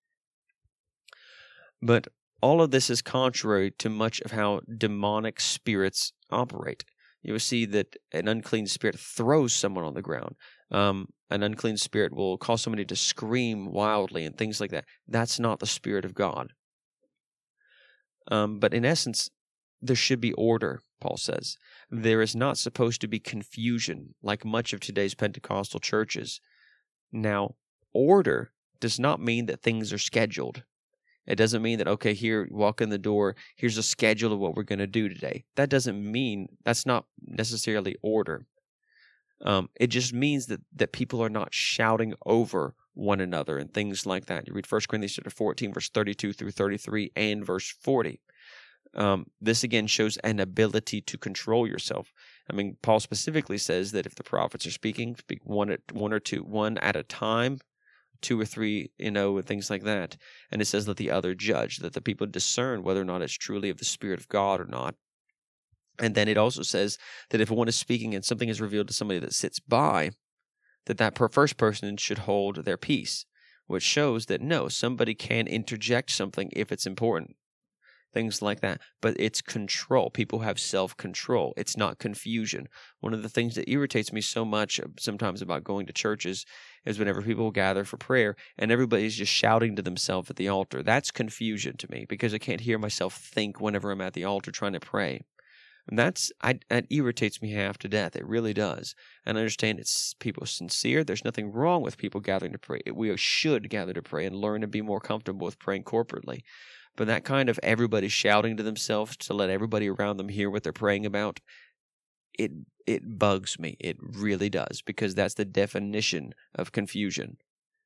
But all of this is contrary to much of how demonic spirits operate. You will see that an unclean spirit throws someone on the ground. Um, an unclean spirit will cause somebody to scream wildly and things like that. That's not the Spirit of God. Um, but in essence, there should be order, Paul says. There is not supposed to be confusion like much of today's Pentecostal churches. Now, order does not mean that things are scheduled. It doesn't mean that, okay, here, walk in the door, here's a schedule of what we're going to do today. That doesn't mean, that's not necessarily order. Um, it just means that, that people are not shouting over one another and things like that. You read First Corinthians chapter fourteen, verse thirty-two through thirty-three and verse forty. Um, this again shows an ability to control yourself. I mean, Paul specifically says that if the prophets are speaking, speak one at one or two, one at a time, two or three, you know, and things like that. And it says, let the other judge, that the people discern whether or not it's truly of the Spirit of God or not. And then it also says that if one is speaking and something is revealed to somebody that sits by, that that per first person should hold their peace, which shows that no, somebody can interject something if it's important. Things like that. But it's control. People have self-control. It's not confusion. One of the things that irritates me so much sometimes about going to churches is whenever people gather for prayer and everybody's just shouting to themselves at the altar. That's confusion to me because I can't hear myself think whenever I'm at the altar trying to pray. And that's, I, that irritates me half to death. It really does. And I understand it's people sincere. There's nothing wrong with people gathering to pray. We should gather to pray and learn to be more comfortable with praying corporately. But that kind of everybody shouting to themselves to let everybody around them hear what they're praying about, it it bugs me. It really does, because that's the definition of confusion.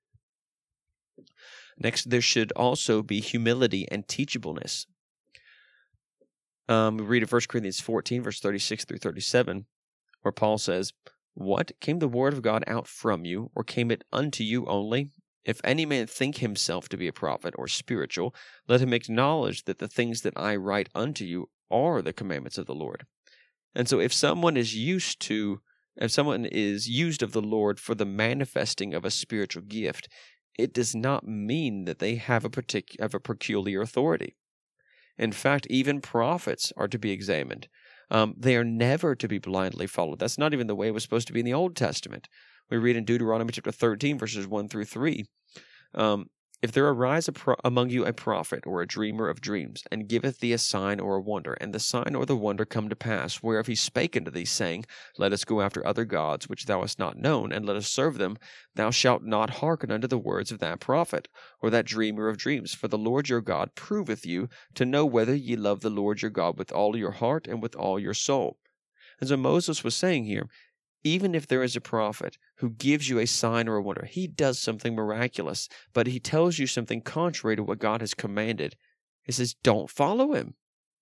Next, there should also be humility and teachableness. Um, we read in First Corinthians fourteen, verse thirty-six through thirty-seven, where Paul says, what? Came the word of God out from you, or came it unto you only? If any man think himself to be a prophet or spiritual, let him acknowledge that the things that I write unto you are the commandments of the Lord. And so if someone is used to, if someone is used of the Lord for the manifesting of a spiritual gift, it does not mean that they have a partic- have a peculiar authority. In fact, even prophets are to be examined. Um, they are never to be blindly followed. That's not even the way it was supposed to be in the Old Testament. We read in Deuteronomy chapter thirteen, verses one through three. Um, If there arise a pro- among you a prophet or a dreamer of dreams, and giveth thee a sign or a wonder, and the sign or the wonder come to pass, whereof he spake unto thee, saying, Let us go after other gods, which thou hast not known, and let us serve them, thou shalt not hearken unto the words of that prophet, or that dreamer of dreams. For the Lord your God proveth you to know whether ye love the Lord your God with all your heart and with all your soul. And so Moses was saying here, even if there is a prophet who gives you a sign or a wonder, he does something miraculous, but he tells you something contrary to what God has commanded. He says, don't follow him.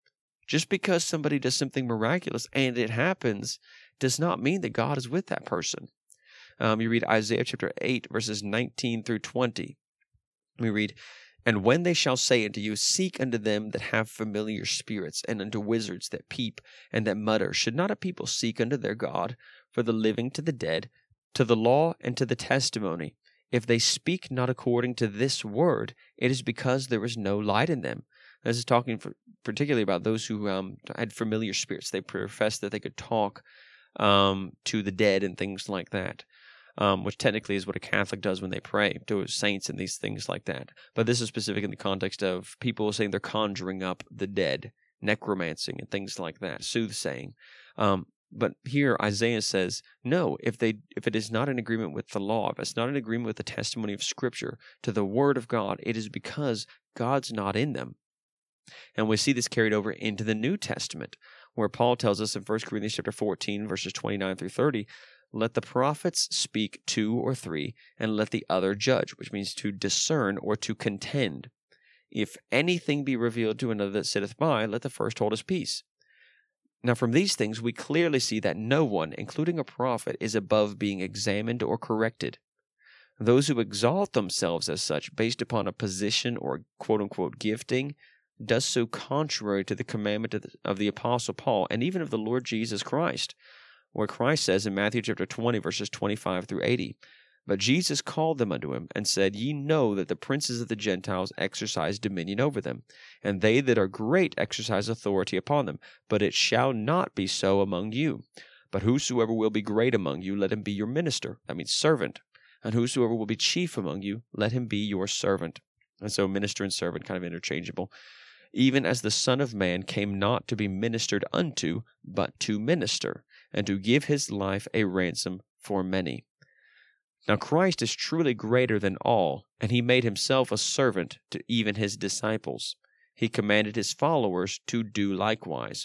Just because somebody does something miraculous and it happens does not mean that God is with that person. Um, you read Isaiah chapter eight, verses nineteen through twenty. We read, And when they shall say unto you, Seek unto them that have familiar spirits, and unto wizards that peep and that mutter, should not a people seek unto their God, for the living to the dead, to the law and to the testimony? If they speak not according to this word, it is because there is no light in them. This is talking for, particularly about those who um, had familiar spirits. They professed that they could talk um, to the dead and things like that. Um, which technically is what a Catholic does when they pray to saints and these things like that. But this is specific in the context of people saying they're conjuring up the dead, necromancing and things like that, soothsaying. Um, but here Isaiah says, no, if they if it is not in agreement with the law, if it's not in agreement with the testimony of Scripture, to the Word of God, it is because God's not in them. And we see this carried over into the New Testament, where Paul tells us in First Corinthians chapter fourteen, verses twenty-nine through thirty, Let the prophets speak two or three, and let the other judge, which means to discern or to contend. If anything be revealed to another that sitteth by, let the first hold his peace. Now from these things we clearly see that no one, including a prophet, is above being examined or corrected. Those who exalt themselves as such based upon a position or quote-unquote gifting does so contrary to the commandment of the, of the Apostle Paul and even of the Lord Jesus Christ, where Christ says in Matthew chapter twenty, verses twenty-five through eighty, But Jesus called them unto him, and said, Ye know that the princes of the Gentiles exercise dominion over them, and they that are great exercise authority upon them. But it shall not be so among you. But whosoever will be great among you, let him be your minister, that means servant. And whosoever will be chief among you, let him be your servant. And so minister and servant kind of interchangeable. Even as the Son of Man came not to be ministered unto, but to minister, and to give his life a ransom for many. Now Christ is truly greater than all, and he made himself a servant to even his disciples. He commanded his followers to do likewise.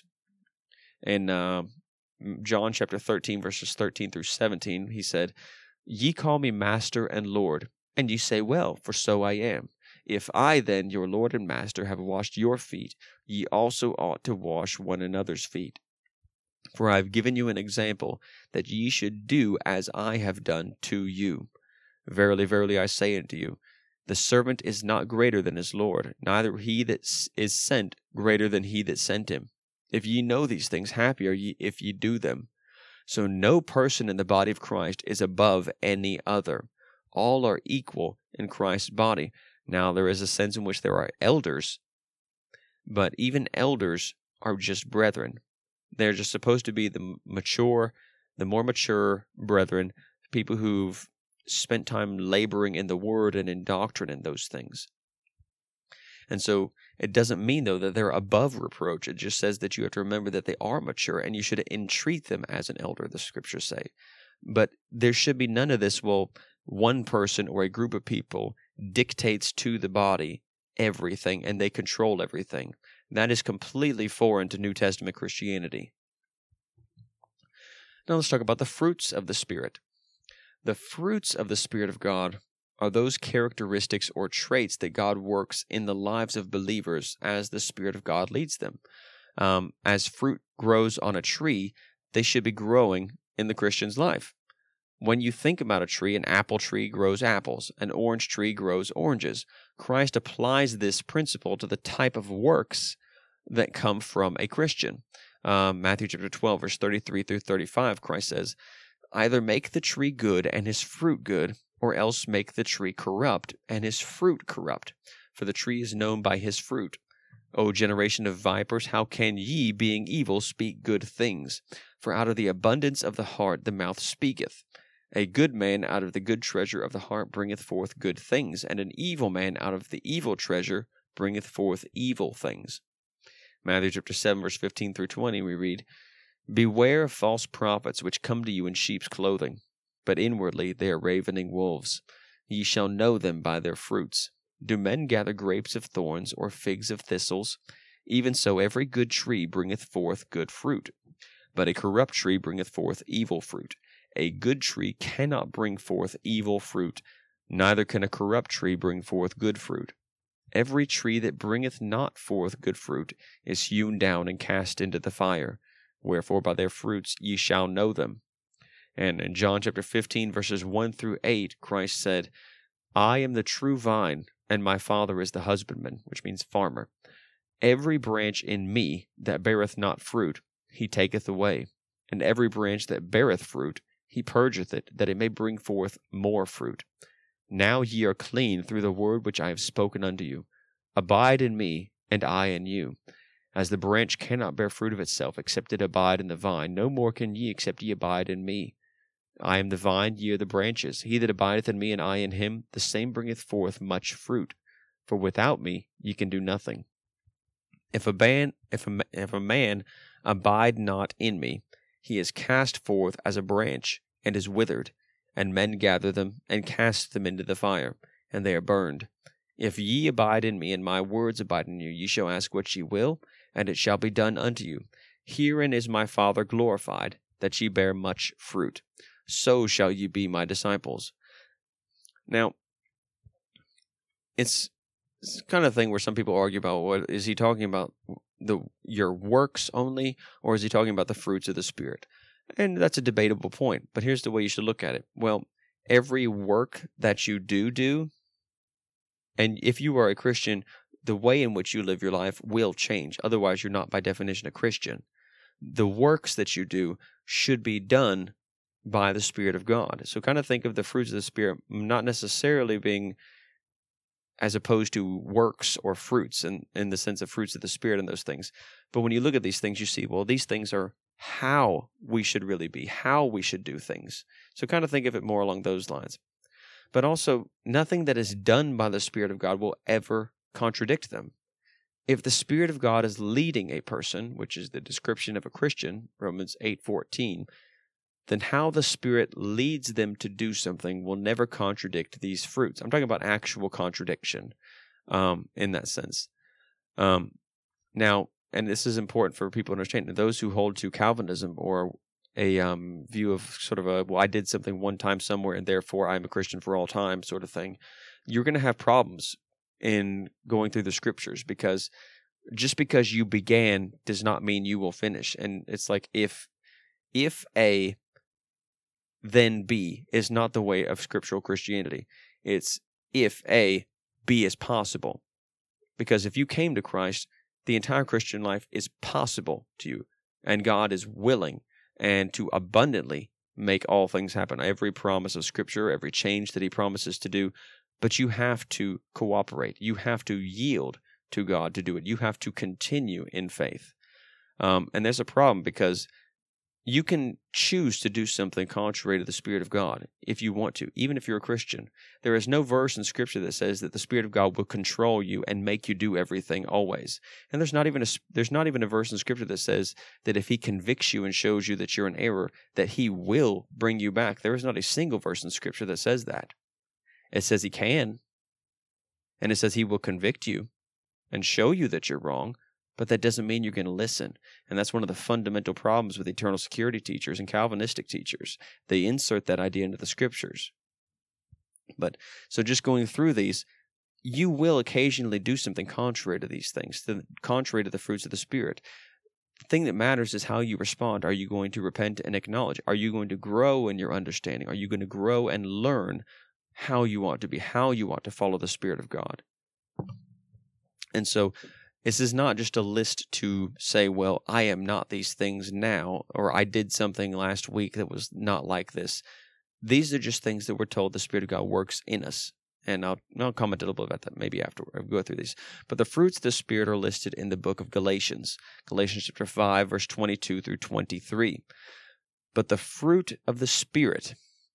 In uh, John chapter thirteen, verses thirteen through seventeen, he said, Ye call me Master and Lord, and ye say, Well, for so I am. If I then, your Lord and Master, have washed your feet, ye also ought to wash one another's feet. For I have given you an example, that ye should do as I have done to you. Verily, verily, I say unto you, the servant is not greater than his Lord, neither he that is sent greater than he that sent him. If ye know these things, happy are ye if ye do them. So no person in the body of Christ is above any other. All are equal in Christ's body. Now, there is a sense in which there are elders, but even elders are just brethren. They're just supposed to be the mature, the more mature brethren, people who've spent time laboring in the Word and in doctrine and those things. And so it doesn't mean, though, that they're above reproach. It just says that you have to remember that they are mature, and you should entreat them as an elder, the Scriptures say. But there should be none of this, well, one person or a group of people dictates to the body everything, and they control everything. That is completely foreign to New Testament Christianity. Now let's talk about the fruits of the Spirit. The fruits of the Spirit of God are those characteristics or traits that God works in the lives of believers as the Spirit of God leads them. Um, as fruit grows on a tree, they should be growing in the Christian's life. When you think about a tree, an apple tree grows apples, an orange tree grows oranges. Christ applies this principle to the type of works that come from a Christian. Um, Matthew chapter twelve, verse thirty-three through thirty-five, Christ says, Either make the tree good and his fruit good, or else make the tree corrupt and his fruit corrupt. For the tree is known by his fruit. O generation of vipers, how can ye, being evil, speak good things? For out of the abundance of the heart the mouth speaketh. A good man out of the good treasure of the heart bringeth forth good things, and an evil man out of the evil treasure bringeth forth evil things. Matthew chapter seven, verse fifteen through twenty, we read, Beware of false prophets which come to you in sheep's clothing, but inwardly they are ravening wolves. Ye shall know them by their fruits. Do men gather grapes of thorns, or figs of thistles? Even so every good tree bringeth forth good fruit, but a corrupt tree bringeth forth evil fruit. A good tree cannot bring forth evil fruit, neither can a corrupt tree bring forth good fruit. Every tree that bringeth not forth good fruit is hewn down and cast into the fire. Wherefore by their fruits ye shall know them. And in John chapter fifteen, verses one through eight, Christ said, I am the true vine, and my Father is the husbandman, which means farmer. Every branch in me that beareth not fruit, he taketh away. And every branch that beareth fruit, he purgeth it, that it may bring forth more fruit. Now ye are clean through the word which I have spoken unto you. Abide in me, and I in you. As the branch cannot bear fruit of itself, except it abide in the vine, no more can ye, except ye abide in me. I am the vine, ye are the branches. He that abideth in me, and I in him, the same bringeth forth much fruit. For without me ye can do nothing. If a man, if a, if a man abide not in me, he is cast forth as a branch, and is withered, and men gather them, and cast them into the fire, and they are burned. If ye abide in me, and my words abide in you, ye shall ask what ye will, and it shall be done unto you. Herein is my Father glorified, that ye bear much fruit. So shall ye be my disciples. Now, it's, it's the kind of thing where some people argue about, what is he talking about, the your works only, or is he talking about the fruits of the Spirit? And that's a debatable point, but here's the way you should look at it. Well, every work that you do do, and if you are a Christian, the way in which you live your life will change. Otherwise, you're not by definition a Christian. The works that you do should be done by the Spirit of God. So kind of think of the fruits of the Spirit not necessarily being as opposed to works or fruits in, in the sense of fruits of the Spirit and those things. But when you look at these things, you see, well, these things are how we should really be, how we should do things. So kind of think of it more along those lines. But also, nothing that is done by the Spirit of God will ever contradict them. If the Spirit of God is leading a person, which is the description of a Christian, Romans eight fourteen, then how the Spirit leads them to do something will never contradict these fruits. I'm talking about actual contradiction um, in that sense. Um, now, and this is important for people to understand, those who hold to Calvinism or a um, view of sort of a, well, I did something one time somewhere and therefore I'm a Christian for all time sort of thing, you're going to have problems in going through the Scriptures, because just because you began does not mean you will finish. And it's like if if A, then B is not the way of scriptural Christianity. It's if A, B is possible. Because if you came to Christ, the entire Christian life is possible to you, and God is willing and to abundantly make all things happen. Every promise of Scripture, every change that He promises to do, but you have to cooperate. You have to yield to God to do it. You have to continue in faith. Um, and there's a problem, because you can choose to do something contrary to the Spirit of God if you want to, even if you're a Christian. There is no verse in Scripture that says that the Spirit of God will control you and make you do everything always. And there's not even a, there's not even a verse in Scripture that says that if He convicts you and shows you that you're in error, that He will bring you back. There is not a single verse in Scripture that says that. It says He can, and it says He will convict you and show you that you're wrong, but that doesn't mean you're going to listen. And that's one of the fundamental problems with eternal security teachers and Calvinistic teachers. They insert that idea into the Scriptures. But so just going through these, you will occasionally do something contrary to these things, to, contrary to the fruits of the Spirit. The thing that matters is how you respond. Are you going to repent and acknowledge? Are you going to grow in your understanding? Are you going to grow and learn how you ought to be, how you ought to follow the Spirit of God? And so this is not just a list to say, well, I am not these things now, or I did something last week that was not like this. These are just things that we're told the Spirit of God works in us. And I'll, I'll comment a little bit about that maybe after I go through these. But the fruits of the Spirit are listed in the book of Galatians, Galatians chapter five, verse twenty-two through twenty-three. But the fruit of the Spirit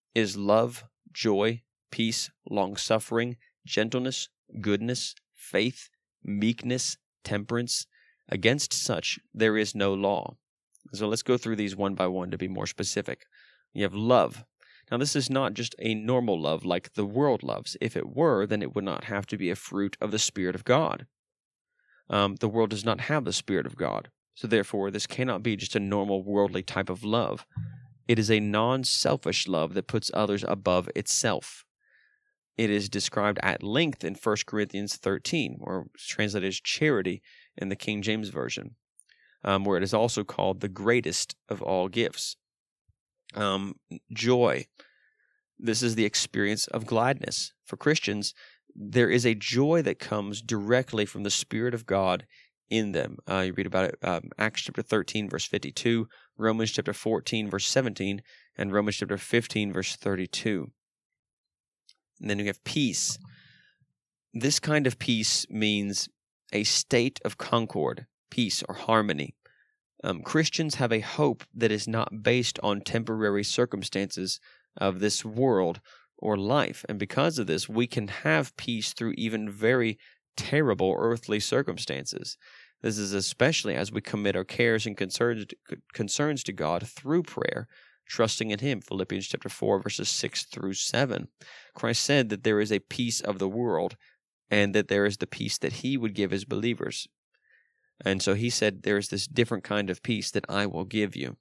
is love, joy, peace, long-suffering, gentleness, goodness, faith, meekness, temperance. Against such there is no law. So let's go through these one by one to be more specific. You have love. Now, this is not just a normal love like the world loves. If it were, then it would not have to be a fruit of the Spirit of God. Um, the world does not have the Spirit of God. So therefore, this cannot be just a normal worldly type of love. It is a non-selfish love that puts others above itself. It is described at length in First Corinthians thirteen, or translated as charity in the King James Version, um, where it is also called the greatest of all gifts. Um, joy. This is the experience of gladness. For Christians, there is a joy that comes directly from the Spirit of God in them. Uh, you read about it, um, Acts chapter thirteen, verse fifty-two, Romans chapter fourteen, verse seventeen, and Romans chapter fifteen, verse thirty-two. And then you have peace. This kind of peace means a state of concord, peace, or harmony. Um, Christians have a hope that is not based on temporary circumstances of this world or life. And because of this, we can have peace through even very terrible earthly circumstances. This is especially as we commit our cares and concerns concerns to God through prayer, trusting in Him. Philippians chapter four, verses six through seven. Christ said that there is a peace of the world, and that there is the peace that He would give His believers. And so He said, there is this different kind of peace that I will give you.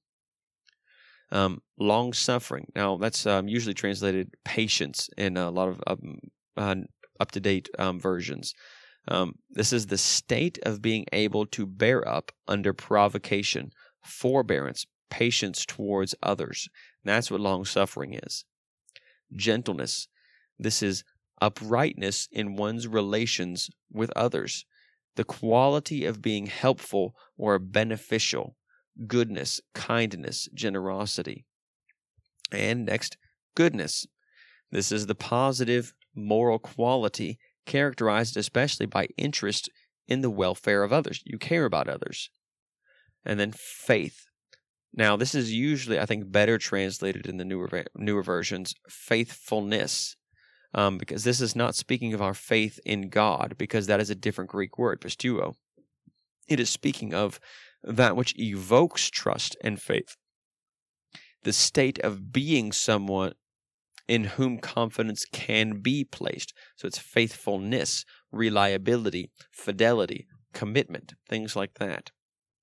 Um, long-suffering. Now, that's um, usually translated patience in a lot of um, uh, up-to-date um, versions. Um, this is the state of being able to bear up under provocation, forbearance, patience towards others. That's what long-suffering is. Gentleness. This is uprightness in one's relations with others. The quality of being helpful or beneficial. Goodness, kindness, generosity. And next, goodness. This is the positive moral quality characterized especially by interest in the welfare of others. You care about others. And then faith. Now, this is usually, I think, better translated in the newer newer versions, faithfulness, um, because this is not speaking of our faith in God, because that is a different Greek word, pisteuo. It is speaking of that which evokes trust and faith, the state of being someone in whom confidence can be placed. So it's faithfulness, reliability, fidelity, commitment, things like that.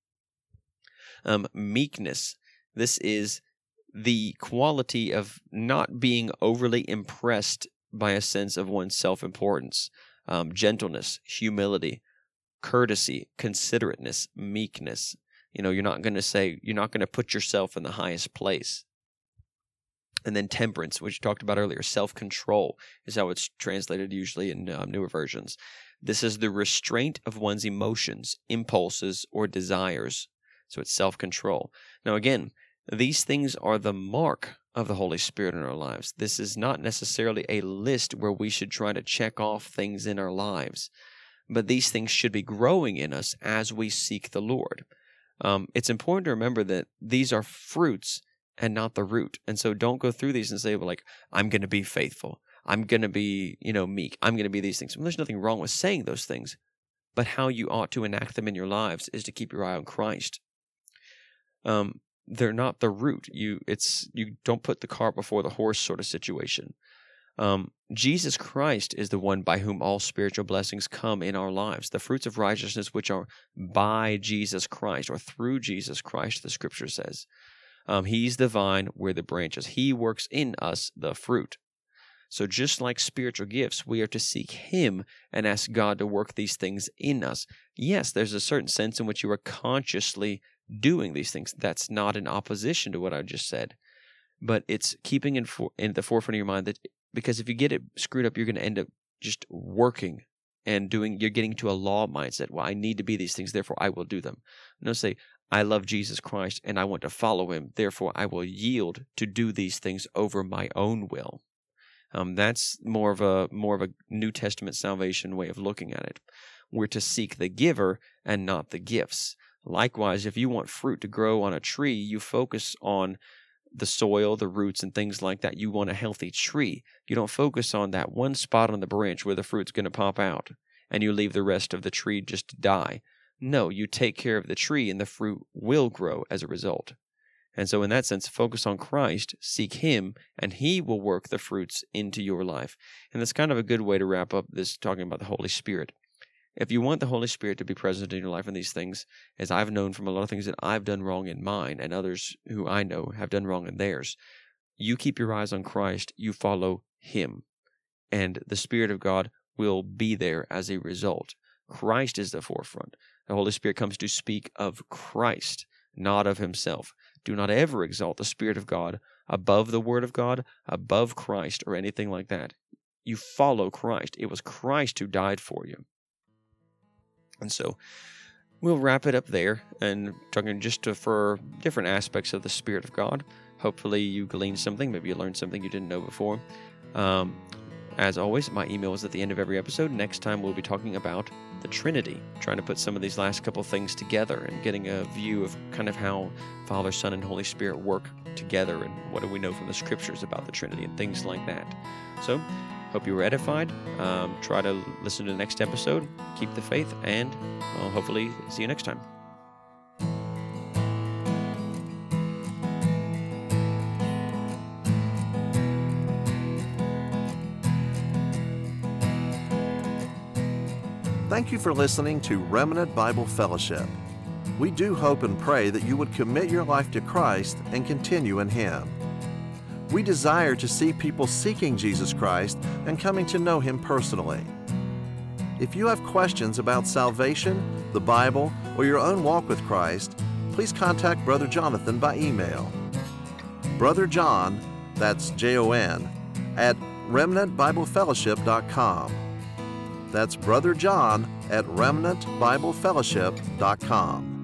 Um, meekness. This is the quality of not being overly impressed by a sense of one's self-importance. Um, gentleness, humility, courtesy, considerateness, meekness. You know, you're not going to say, you're not going to put yourself in the highest place. And then temperance, which we talked about earlier, self-control is how it's translated usually in um, newer versions. This is the restraint of one's emotions, impulses, or desires. So it's self-control. Now again, these things are the mark of the Holy Spirit in our lives. This is not necessarily a list where we should try to check off things in our lives, but these things should be growing in us as we seek the Lord. Um, it's important to remember that these are fruits and not the root. And so don't go through these and say, well, like, I'm going to be faithful. I'm going to be, you know, meek. I'm going to be these things. Well, there's nothing wrong with saying those things, but how you ought to enact them in your lives is to keep your eye on Christ. Um, they're not the root. You, it's you don't put the cart before the horse sort of situation. Um, Jesus Christ is the one by whom all spiritual blessings come in our lives. The fruits of righteousness which are by Jesus Christ or through Jesus Christ, the Scripture says. Um, he's the vine, we're the branches. He works in us the fruit. So just like spiritual gifts, we are to seek Him and ask God to work these things in us. Yes, there's a certain sense in which you are consciously doing these things. That's not in opposition to what I just said. But it's keeping in, for, in the forefront of your mind that, because if you get it screwed up, you're going to end up just working and doing, you're getting to a law mindset. Well, I need to be these things, therefore I will do them. No, say, I love Jesus Christ and I want to follow Him, therefore I will yield to do these things over my own will. Um, that's more of a more of a New Testament salvation way of looking at it. We're to seek the giver and not the gifts. Likewise, if you want fruit to grow on a tree, you focus on the soil, the roots, and things like that. You want a healthy tree. You don't focus on that one spot on the branch where the fruit's going to pop out, and you leave the rest of the tree just to die. No, you take care of the tree, and the fruit will grow as a result. And so in that sense, focus on Christ, seek Him, and He will work the fruits into your life. And that's kind of a good way to wrap up this talking about the Holy Spirit. If you want the Holy Spirit to be present in your life in these things, as I've known from a lot of things that I've done wrong in mine, and others who I know have done wrong in theirs, you keep your eyes on Christ, you follow Him, and the Spirit of God will be there as a result. Christ is the forefront. The Holy Spirit comes to speak of Christ, not of Himself. Do not ever exalt the Spirit of God above the Word of God, above Christ, or anything like that. You follow Christ. It was Christ who died for you. And so we'll wrap it up there, and talking just to, for different aspects of the Spirit of God. Hopefully you gleaned something. Maybe you learned something you didn't know before. Um, as always, my email is at the end of every episode. Next time we'll be talking about the Trinity, trying to put some of these last couple things together and getting a view of kind of how Father, Son, and Holy Spirit work together, and what do we know from the Scriptures about the Trinity and things like that. So, hope you were edified. Um, try to listen to the next episode. Keep the faith, and well, hopefully see you next time. Thank you for listening to Remnant Bible Fellowship. We do hope and pray that you would commit your life to Christ and continue in Him. We desire to see people seeking Jesus Christ and coming to know Him personally. If you have questions about salvation, the Bible, or your own walk with Christ, please contact Brother Jonathan by email. Brother John, that's J O N, at remnant bible fellowship dot com. That's Brother John at remnant bible fellowship dot com.